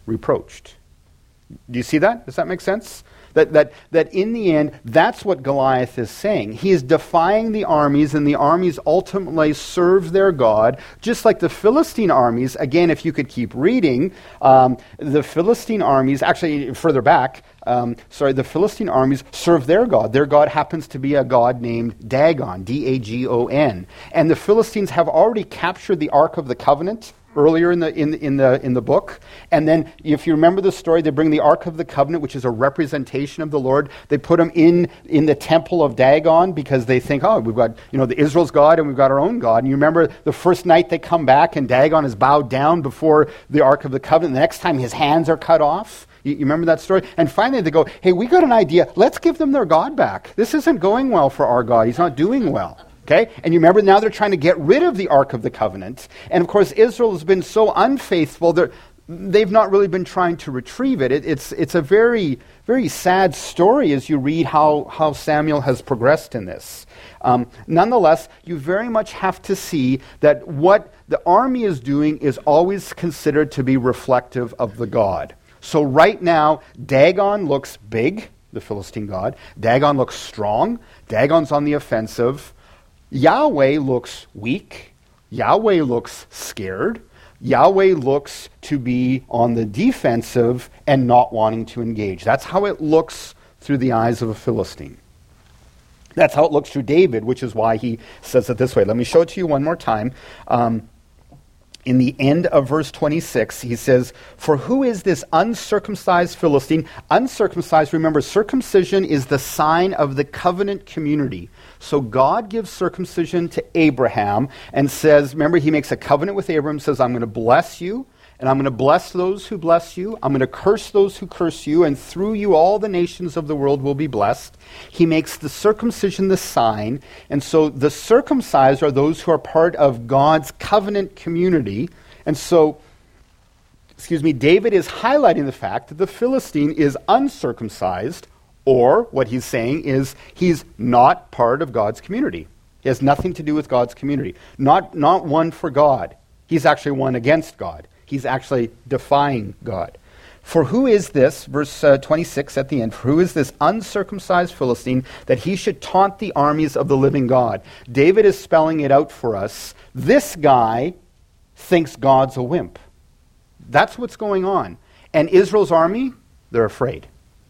reproached. Do you see that? Does that make sense? That in the end, that's what Goliath is saying. He is defying the armies, and the armies ultimately serve their God, just like the Philistine armies. Again, if you could keep reading, the Philistine armies, actually further back, the Philistine armies serve their God. Their God happens to be a god named Dagon, D-A-G-O-N. And the Philistines have already captured the Ark of the Covenant earlier in the book. And then, if you remember the story, they bring the Ark of the Covenant, which is a representation of the Lord. They put him in the temple of Dagon because they think, oh, we've got the Israel's God and we've got our own God. And you remember the first night they come back and Dagon is bowed down before the Ark of the Covenant. The next time his hands are cut off. You remember that story? And finally they go, hey, we got an idea. Let's give them their God back. This isn't going well for our God. He's not doing well. Okay? And you remember now they're trying to get rid of the Ark of the Covenant. And of course, Israel has been so unfaithful, they've not really been trying to retrieve it. It's a very, very sad story as you read how Samuel has progressed in this. Nonetheless, you very much have to see that what the army is doing is always considered to be reflective of the God. So right now, Dagon looks big, the Philistine god. Dagon looks strong. Dagon's on the offensive. Yahweh looks weak. Yahweh looks scared. Yahweh looks to be on the defensive and not wanting to engage. That's how it looks through the eyes of a Philistine. That's how it looks through David, which is why he says it this way. Let me show it to you one more time. In the end of verse 26, he says, "For who is this uncircumcised Philistine?" Uncircumcised, remember, circumcision is the sign of the covenant community. So God gives circumcision to Abraham and says, remember, he makes a covenant with Abraham, says, I'm going to bless you, and I'm going to bless those who bless you. I'm going to curse those who curse you, and through you all the nations of the world will be blessed. He makes the circumcision the sign, and so the circumcised are those who are part of God's covenant community. And so, David is highlighting the fact that the Philistine is uncircumcised, or what he's saying is he's not part of God's community. He has nothing to do with God's community. Not one for God. He's actually one against God. He's actually defying God. For who is this, verse 26 at the end, for who is this uncircumcised Philistine that he should taunt the armies of the living God? David is spelling it out for us. This guy thinks God's a wimp. That's what's going on. And Israel's army, they're afraid.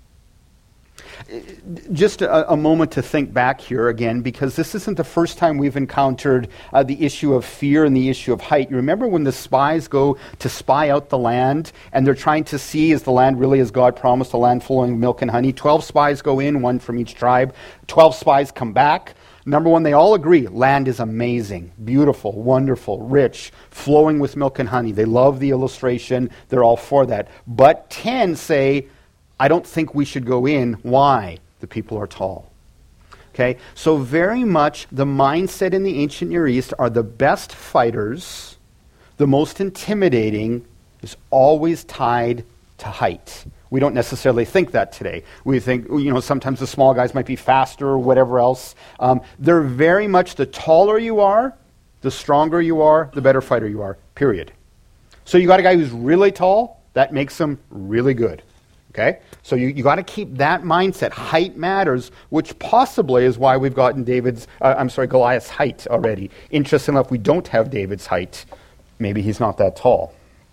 Just a moment to think back here again, because this isn't the first time we've encountered the issue of fear and the issue of height. You remember when the spies go to spy out the land, and they're trying to see, is the land really as God promised, a land flowing with milk and honey? 12 spies go in, one from each tribe. 12 spies come back. Number one, they all agree, land is amazing, beautiful, wonderful, rich, flowing with milk and honey. They love the illustration. They're all for that. But 10 say, I don't think we should go in. Why? The people are tall. Okay? So very much the mindset in the ancient Near East are the best fighters, the most intimidating, is always tied to height. We don't necessarily think that today. We think, sometimes the small guys might be faster or whatever else. They're very much, the taller you are, the stronger you are, the better fighter you are, period. So you got a guy who's really tall, that makes him really good. Okay? So you got to keep that mindset. Height matters, which possibly is why we've gotten Goliath's height already. Interesting enough, we don't have David's height. Maybe he's not that tall.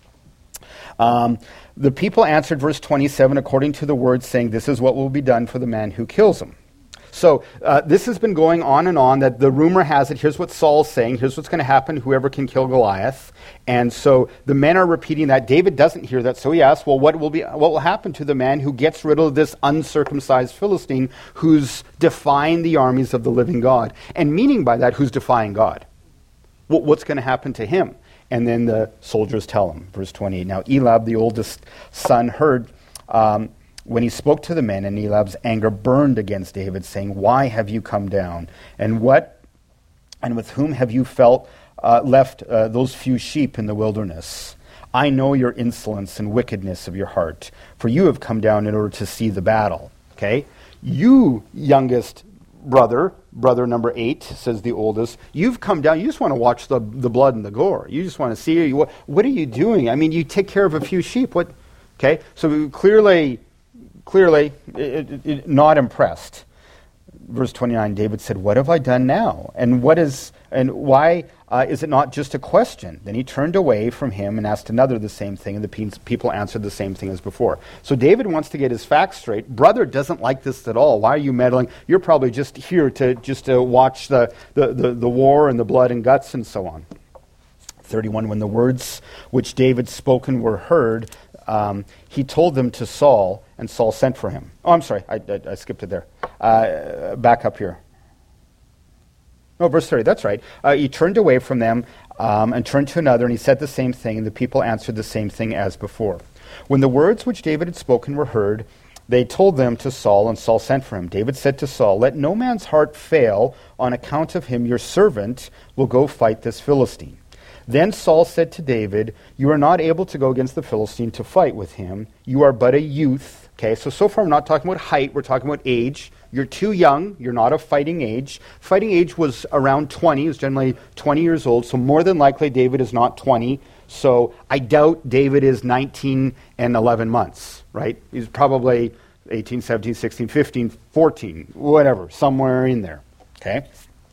The people answered, verse 27, according to the word, saying, this is what will be done for the man who kills him. So this has been going on and on, that the rumor has it, here's what Saul's saying, here's what's going to happen, whoever can kill Goliath. And so the men are repeating that. David doesn't hear that, so he asks, well, what will happen to the man who gets rid of this uncircumcised Philistine who's defying the armies of the living God? And meaning by that, who's defying God? What's going to happen to him? And then the soldiers tell him, verse 28, now Eliab, the oldest son, heard when he spoke to the men, and Eliab's anger burned against David, saying, why have you come down? And with whom have you left those few sheep in the wilderness? I know your insolence and wickedness of your heart, for you have come down in order to see the battle. Okay? You, youngest brother number 8, says the oldest, you've come down, you just want to watch the blood and the gore. You just want to see, what are you doing? I mean, you take care of a few sheep. Okay, so clearly not impressed. Verse 29, David said, "What have I done now? And why is it not just a question?" Then he turned away from him and asked another the same thing, and the people answered the same thing as before. So David wants to get his facts straight. Brother doesn't like this at all. Why are you meddling? You're probably just here to watch the war and the blood and guts and so on. 31, when the words which David spoken were heard, he told them to Saul, and Saul sent for him. Oh, I'm sorry, I skipped it there. Back up here. No, verse 30, that's right. He turned away from them and turned to another, and he said the same thing, and the people answered the same thing as before. When the words which David had spoken were heard, they told them to Saul, and Saul sent for him. David said to Saul, "Let no man's heart fail on account of him. Your servant will go fight this Philistine." Then Saul said to David, "You are not able to go against the Philistine to fight with him. You are but a youth." Okay, so far we're not talking about height, we're talking about age. You're too young, you're not of fighting age. Fighting age was around 20, it was generally 20 years old, so more than likely David is not 20. So I doubt David is 19 and 11 months, right? He's probably 18, 17, 16, 15, 14, whatever, somewhere in there, okay?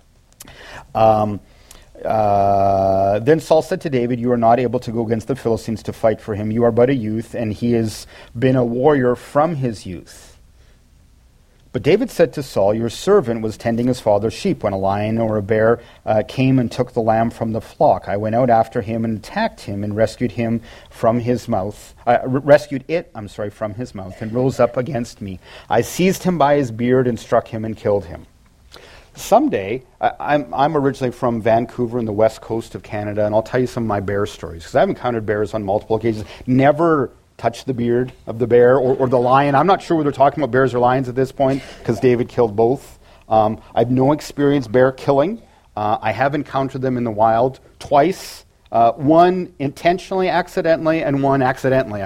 Then Saul said to David, "You are not able to go against the Philistines to fight for him. You are but a youth, and he has been a warrior from his youth." But David said to Saul, "Your servant was tending his father's sheep when a lion or a bear came and took the lamb from the flock. I went out after him and attacked him and rescued him from his mouth. From his mouth, and rose up against me. I seized him by his beard and struck him and killed him." Someday, I'm originally from Vancouver in the west coast of Canada, and I'll tell you some of my bear stories, because I've encountered bears on multiple occasions. Never touched the beard of the bear or the lion. I'm not sure whether they're talking about bears or lions at this point, because David killed both. I have no experience bear killing. I have encountered them in the wild twice, one intentionally accidentally and one accidentally.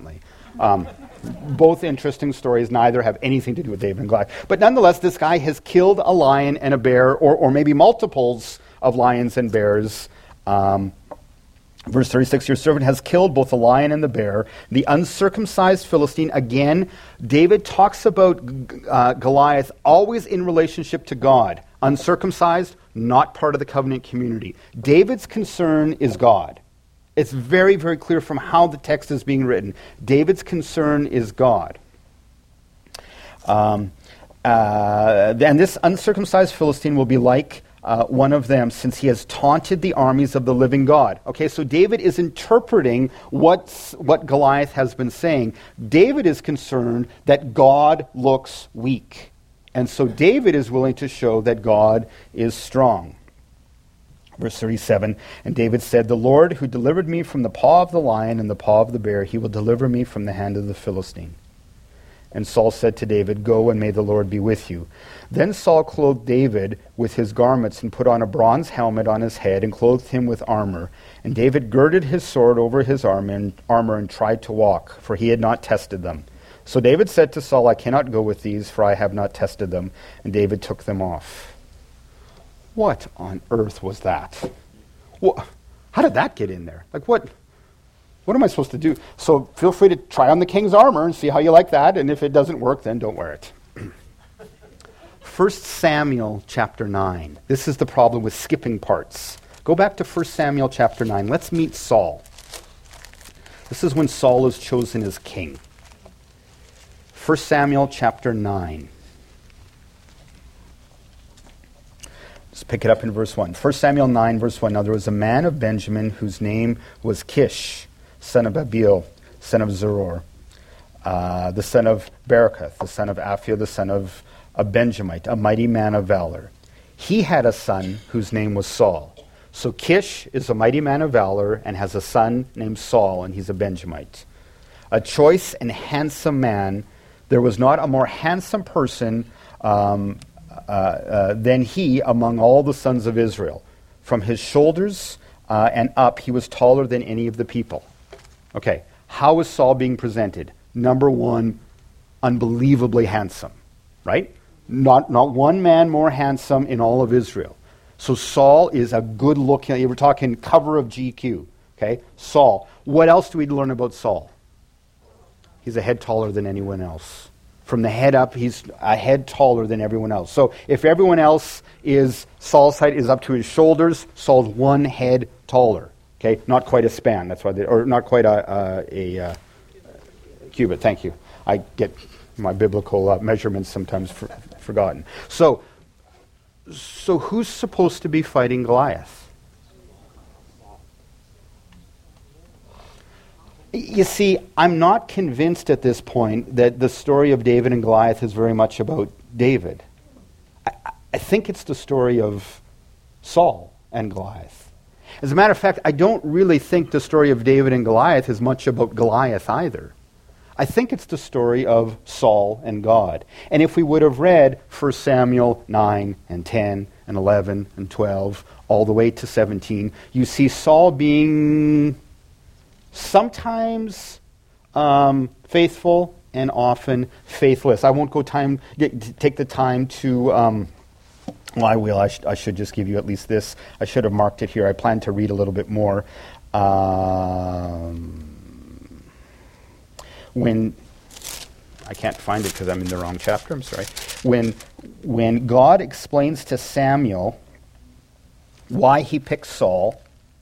Both interesting stories, neither have anything to do with David and Goliath. But nonetheless, this guy has killed a lion and a bear, or maybe multiples of lions and bears. Verse 36, "Your servant has killed both the lion and the bear, the uncircumcised Philistine." Again, David talks about Goliath always in relationship to God. Uncircumcised, not part of the covenant community. David's concern is God. It's very, very clear from how the text is being written. David's concern is God. And this uncircumcised Philistine will be like one of them, since he has taunted the armies of the living God. Okay, so David is interpreting what Goliath has been saying. David is concerned that God looks weak. And so David is willing to show that God is strong. Verse 37, "And David said, 'The Lord who delivered me from the paw of the lion and the paw of the bear, he will deliver me from the hand of the Philistine.' And Saul said to David, 'Go, and may the Lord be with you.' Then Saul clothed David with his garments and put on a bronze helmet on his head and clothed him with armor. And David girded his sword over his armor and tried to walk, for he had not tested them. So David said to Saul, 'I cannot go with these, for I have not tested them.' And David took them off." What on earth was that? How did that get in there? Like, what am I supposed to do? So feel free to try on the king's armor and see how you like that, and if it doesn't work, then don't wear it. 1 Samuel chapter 9. This is the problem with skipping parts. Go back to 1 Samuel chapter 9. Let's meet Saul. This is when Saul is chosen as king. 1 Samuel chapter 9. Let's pick it up in verse 1. 1 Samuel 9, verse 1. "Now there was a man of Benjamin whose name was Kish, son of Abiel, son of Zeror, the son of Berechoth, the son of Aphiel, the son of a Benjamite, a mighty man of valor. He had a son whose name was Saul." So Kish is a mighty man of valor and has a son named Saul, and he's a Benjamite. A choice and handsome man. There was not a more handsome person than he among all the sons of Israel. From his shoulders and up, he was taller than any of the people. Okay, how is Saul being presented? Number one, unbelievably handsome, right? Not one man more handsome in all of Israel. So Saul is a good-looking, we're talking cover of GQ, okay? Saul. What else do we learn about Saul? he's a head taller than anyone else. From the head up, he's a head taller than everyone else. So if everyone else Saul's height is up to his shoulders, Saul's one head taller. Okay, not quite a span. That's why, or not quite a cubit. Thank you. I get my biblical measurements sometimes forgotten. So who's supposed to be fighting Goliath? You see, I'm not convinced at this point that the story of David and Goliath is very much about David. I think it's the story of Saul and Goliath. As a matter of fact, I don't really think the story of David and Goliath is much about Goliath either. I think it's the story of Saul and God. And if we would have read 1 Samuel 9 and 10 and 11 and 12 all the way to 17, you see Saul being sometimes faithful and often faithless. I won't take the time to... well, I will. I should just give you at least this. I should have marked it here. I plan to read a little bit more. When I can't find it because I'm in the wrong chapter. I'm sorry. When God explains to Samuel why he picked Saul.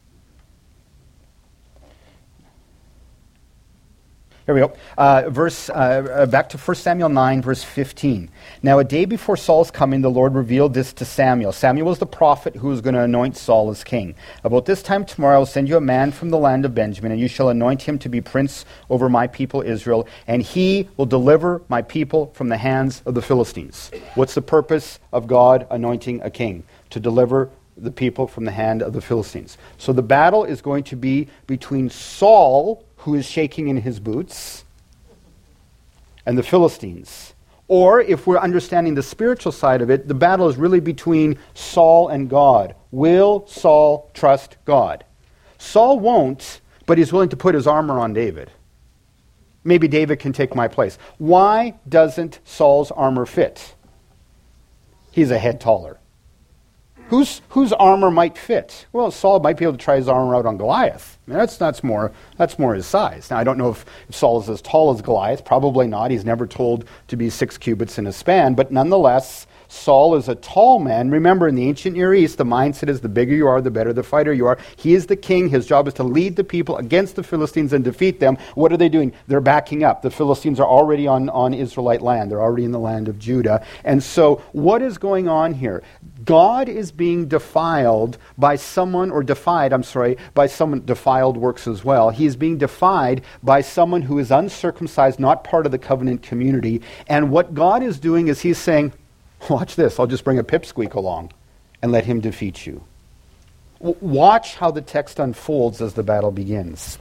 Here we go. Back to 1 Samuel 9, verse 15. Now a day before Saul's coming, the Lord revealed this to Samuel. Samuel was the prophet who was going to anoint Saul as king. About this time tomorrow I will send you a man from the land of Benjamin, and you shall anoint him to be prince over my people Israel, and he will deliver my people from the hands of the Philistines. What's the purpose of God anointing a king? To deliver the people from the hand of the Philistines. So the battle is going to be between Saul, who is shaking in his boots, and the Philistines. Or, if we're understanding the spiritual side of it, the battle is really between Saul and God. Will Saul trust God? Saul won't, but he's willing to put his armor on David. Maybe David can take my place. Why doesn't Saul's armor fit? He's a head taller. Whose armor might fit? Well, Saul might be able to try his armor out on Goliath. I mean, that's more his size. Now, I don't know if Saul is as tall as Goliath. Probably not. He's never told to be 6 cubits in a span. But nonetheless, Saul is a tall man. Remember, in the ancient Near East, the mindset is the bigger you are, the better the fighter you are. He is the king. His job is to lead the people against the Philistines and defeat them. What are they doing? They're backing up. The Philistines are already on Israelite land. They're already in the land of Judah. And so what is going on here? God is being defiled by someone, or defied, by someone. Defiled works as well. He is being defied by someone who is uncircumcised, not part of the covenant community. And what God is doing is he's saying, watch this, I'll just bring a pipsqueak along and let him defeat you. Watch how the text unfolds as the battle begins.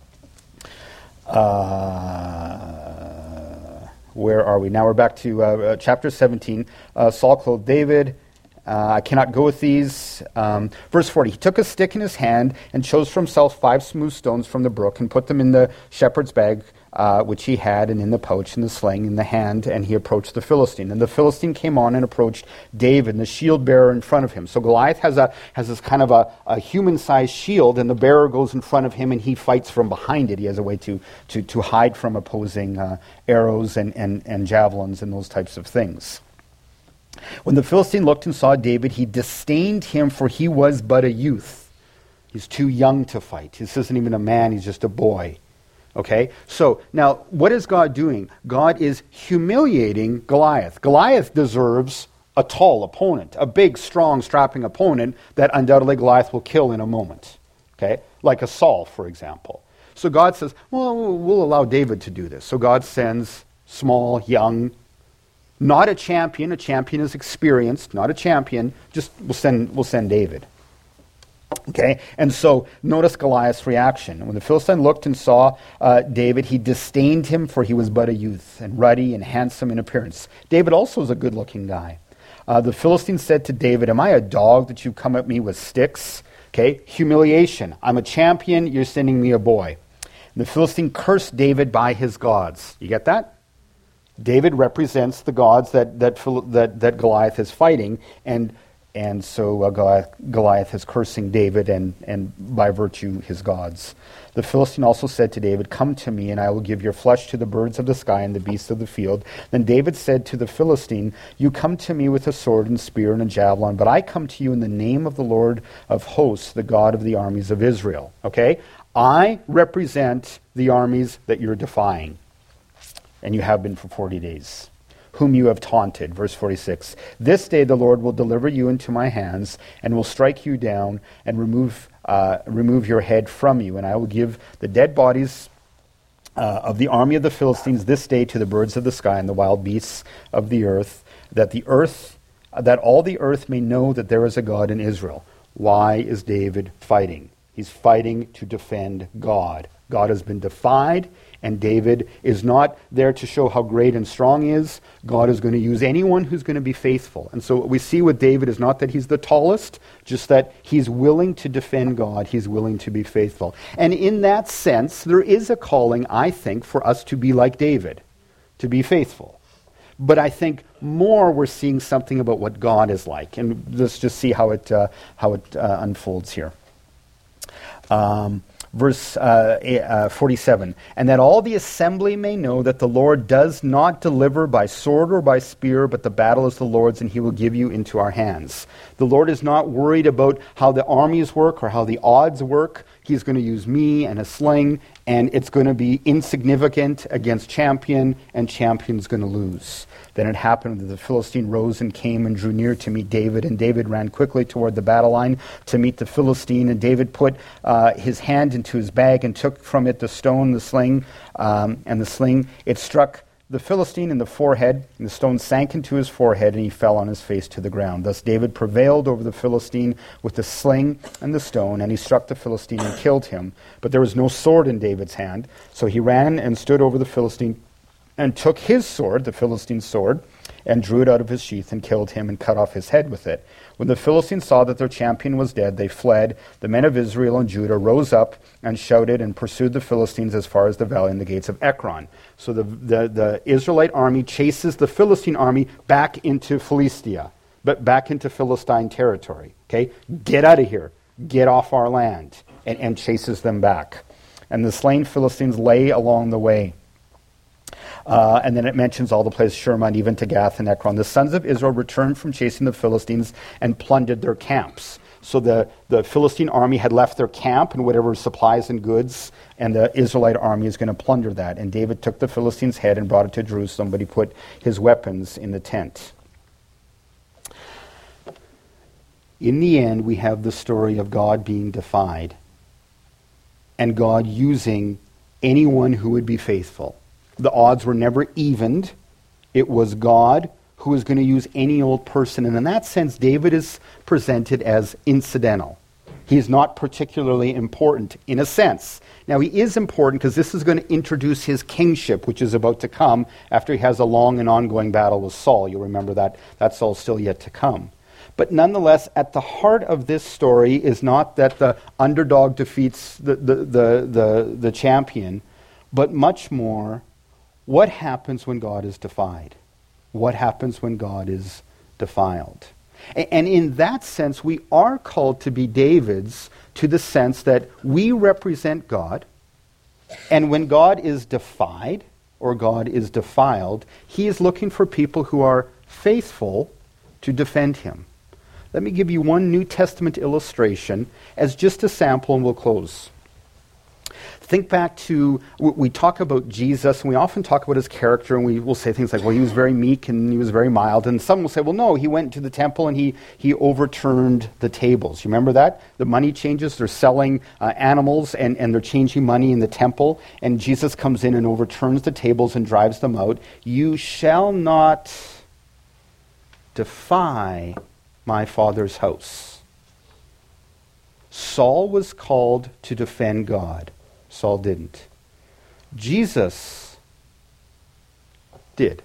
Where are we? Now we're back to chapter 17. Saul clothed David. I cannot go with these. Verse 40, he took a stick in his hand and chose for himself 5 smooth stones from the brook and put them in the shepherd's bag, which he had, and in the pouch, in the sling, in the hand, and he approached the Philistine. And the Philistine came on and approached David, and the shield bearer in front of him. So Goliath has this kind of a human-sized shield, and the bearer goes in front of him, and he fights from behind it. He has a way to hide from opposing arrows and javelins and those types of things. When the Philistine looked and saw David, he disdained him, for he was but a youth. He's too young to fight. This isn't even a man, he's just a boy. Okay? So, now, what is God doing? God is humiliating Goliath. Goliath deserves a tall opponent, a big, strong, strapping opponent that undoubtedly Goliath will kill in a moment. Okay? Like a Saul, for example. So God says, well, we'll allow David to do this. So God sends small, young, not a champion. A champion is experienced. Not a champion. Just we'll send David. Okay, and so notice Goliath's reaction. When the Philistine looked and saw David, he disdained him, for he was but a youth, and ruddy and handsome in appearance. David also is a good-looking guy. The Philistine said to David, "Am I a dog that you come at me with sticks?" Okay, humiliation. I'm a champion. You're sending me a boy. And the Philistine cursed David by his gods. You get that? David represents the gods that Goliath is fighting, and And so Goliath is cursing David and by virtue his gods. The Philistine also said to David, "Come to me, and I will give your flesh to the birds of the sky and the beasts of the field." Then David said to the Philistine, "You come to me with a sword and spear and a javelin, but I come to you in the name of the Lord of hosts, the God of the armies of Israel." Okay? I represent the armies that you're defying, and you have been for 40 days. Whom you have taunted. Verse 46. "This day the Lord will deliver you into my hands, and will strike you down, and remove your head from you. And I will give the dead bodies of the army of the Philistines this day to the birds of the sky and the wild beasts of the earth, that all the earth may know that there is a God in Israel." Why is David fighting? He's fighting to defend God. God has been defied, and David is not there to show how great and strong he is. God is going to use anyone who's going to be faithful. And so what we see with David is not that he's the tallest, just that he's willing to defend God. He's willing to be faithful. And in that sense, there is a calling, I think, for us to be like David, to be faithful. But I think more we're seeing something about what God is like. And let's just see how it unfolds here. Verse 47, "And that all the assembly may know that the Lord does not deliver by sword or by spear, but the battle is the Lord's, and he will give you into our hands." The Lord is not worried about how the armies work or how the odds work. He's going to use me and a sling, and it's going to be insignificant against champion, and champion's going to lose. Then it happened that the Philistine rose and came and drew near to meet David, and David ran quickly toward the battle line to meet the Philistine, and David put his hand into his bag and took from it the stone, the sling, and the sling. It struck the Philistine in the forehead, and the stone sank into his forehead, and he fell on his face to the ground. Thus David prevailed over the Philistine with the sling and the stone, and he struck the Philistine and killed him. But there was no sword in David's hand, so he ran and stood over the Philistine and took his sword, the Philistine's sword, and drew it out of his sheath and killed him and cut off his head with it. When the Philistines saw that their champion was dead, they fled. The men of Israel and Judah rose up and shouted and pursued the Philistines as far as the valley and the gates of Ekron. So the Israelite army chases the Philistine army back into Philistia, but back into Philistine territory. Okay, get out of here, get off our land, and chases them back. And the slain Philistines lay along the way. And then it mentions all the places, Sherman, even to Gath and Ekron. The sons of Israel returned from chasing the Philistines and plundered their camps. So the Philistine army had left their camp and whatever supplies and goods, and the Israelite army is going to plunder that. And David took the Philistine's head and brought it to Jerusalem, but he put his weapons in the tent. In the end, we have the story of God being defied and God using anyone who would be faithful. The odds were never evened. It was God who was going to use any old person. And in that sense, David is presented as incidental. He's not particularly important in a sense. Now, he is important because this is going to introduce his kingship, which is about to come after he has a long and ongoing battle with Saul. You'll remember that. That's all still yet to come. But nonetheless, at the heart of this story is not that the underdog defeats the champion, but much more, what happens when God is defied? What happens when God is defiled? And in that sense, we are called to be Davids to the sense that we represent God, and when God is defied or God is defiled, he is looking for people who are faithful to defend him. Let me give you one New Testament illustration as just a sample, and we'll close. Think back to, we talk about Jesus, and we often talk about his character, and we will say things like, well, he was very meek and he was very mild. And some will say, well, no, he went to the temple and he overturned the tables. You remember that? The money changers, they're selling animals and they're changing money in the temple. And Jesus comes in and overturns the tables and drives them out. You shall not defy my Father's house. Saul was called to defend God. Saul didn't. Jesus did.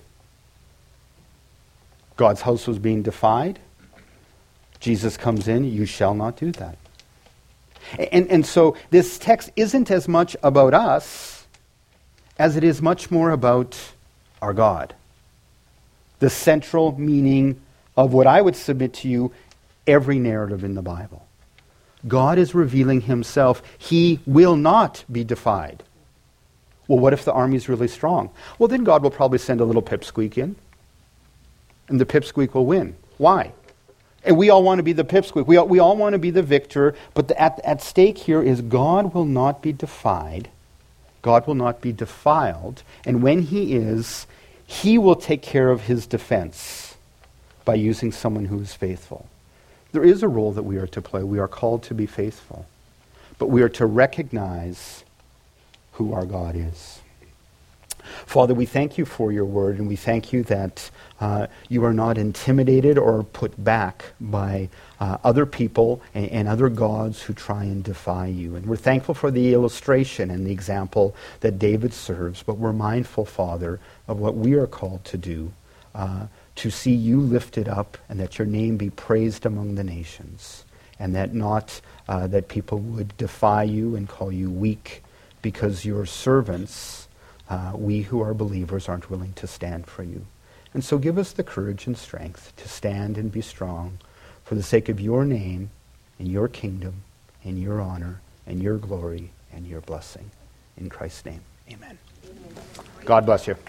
God's house was being defied. Jesus comes in, you shall not do that. And so this text isn't as much about us as it is much more about our God. The central meaning of what I would submit to you every narrative in the Bible. God is revealing himself. He will not be defied. Well, what if the army is really strong? Well, then God will probably send a little pipsqueak in, and the pipsqueak will win. Why? And we all want to be the pipsqueak. We all want to be the victor, but at stake here is God will not be defied. God will not be defiled. And when he is, he will take care of his defense by using someone who is faithful. There is a role that we are to play. We are called to be faithful. But we are to recognize who our God is. Father, we thank you for your word, and we thank you that you are not intimidated or put back by other people and other gods who try and defy you. And we're thankful for the illustration and the example that David serves, but we're mindful, Father, of what we are called to do, to see you lifted up and that your name be praised among the nations, and that not that people would defy you and call you weak because your servants, we who are believers, aren't willing to stand for you. And so give us the courage and strength to stand and be strong for the sake of your name and your kingdom and your honor and your glory and your blessing. In Christ's name, amen. God bless you.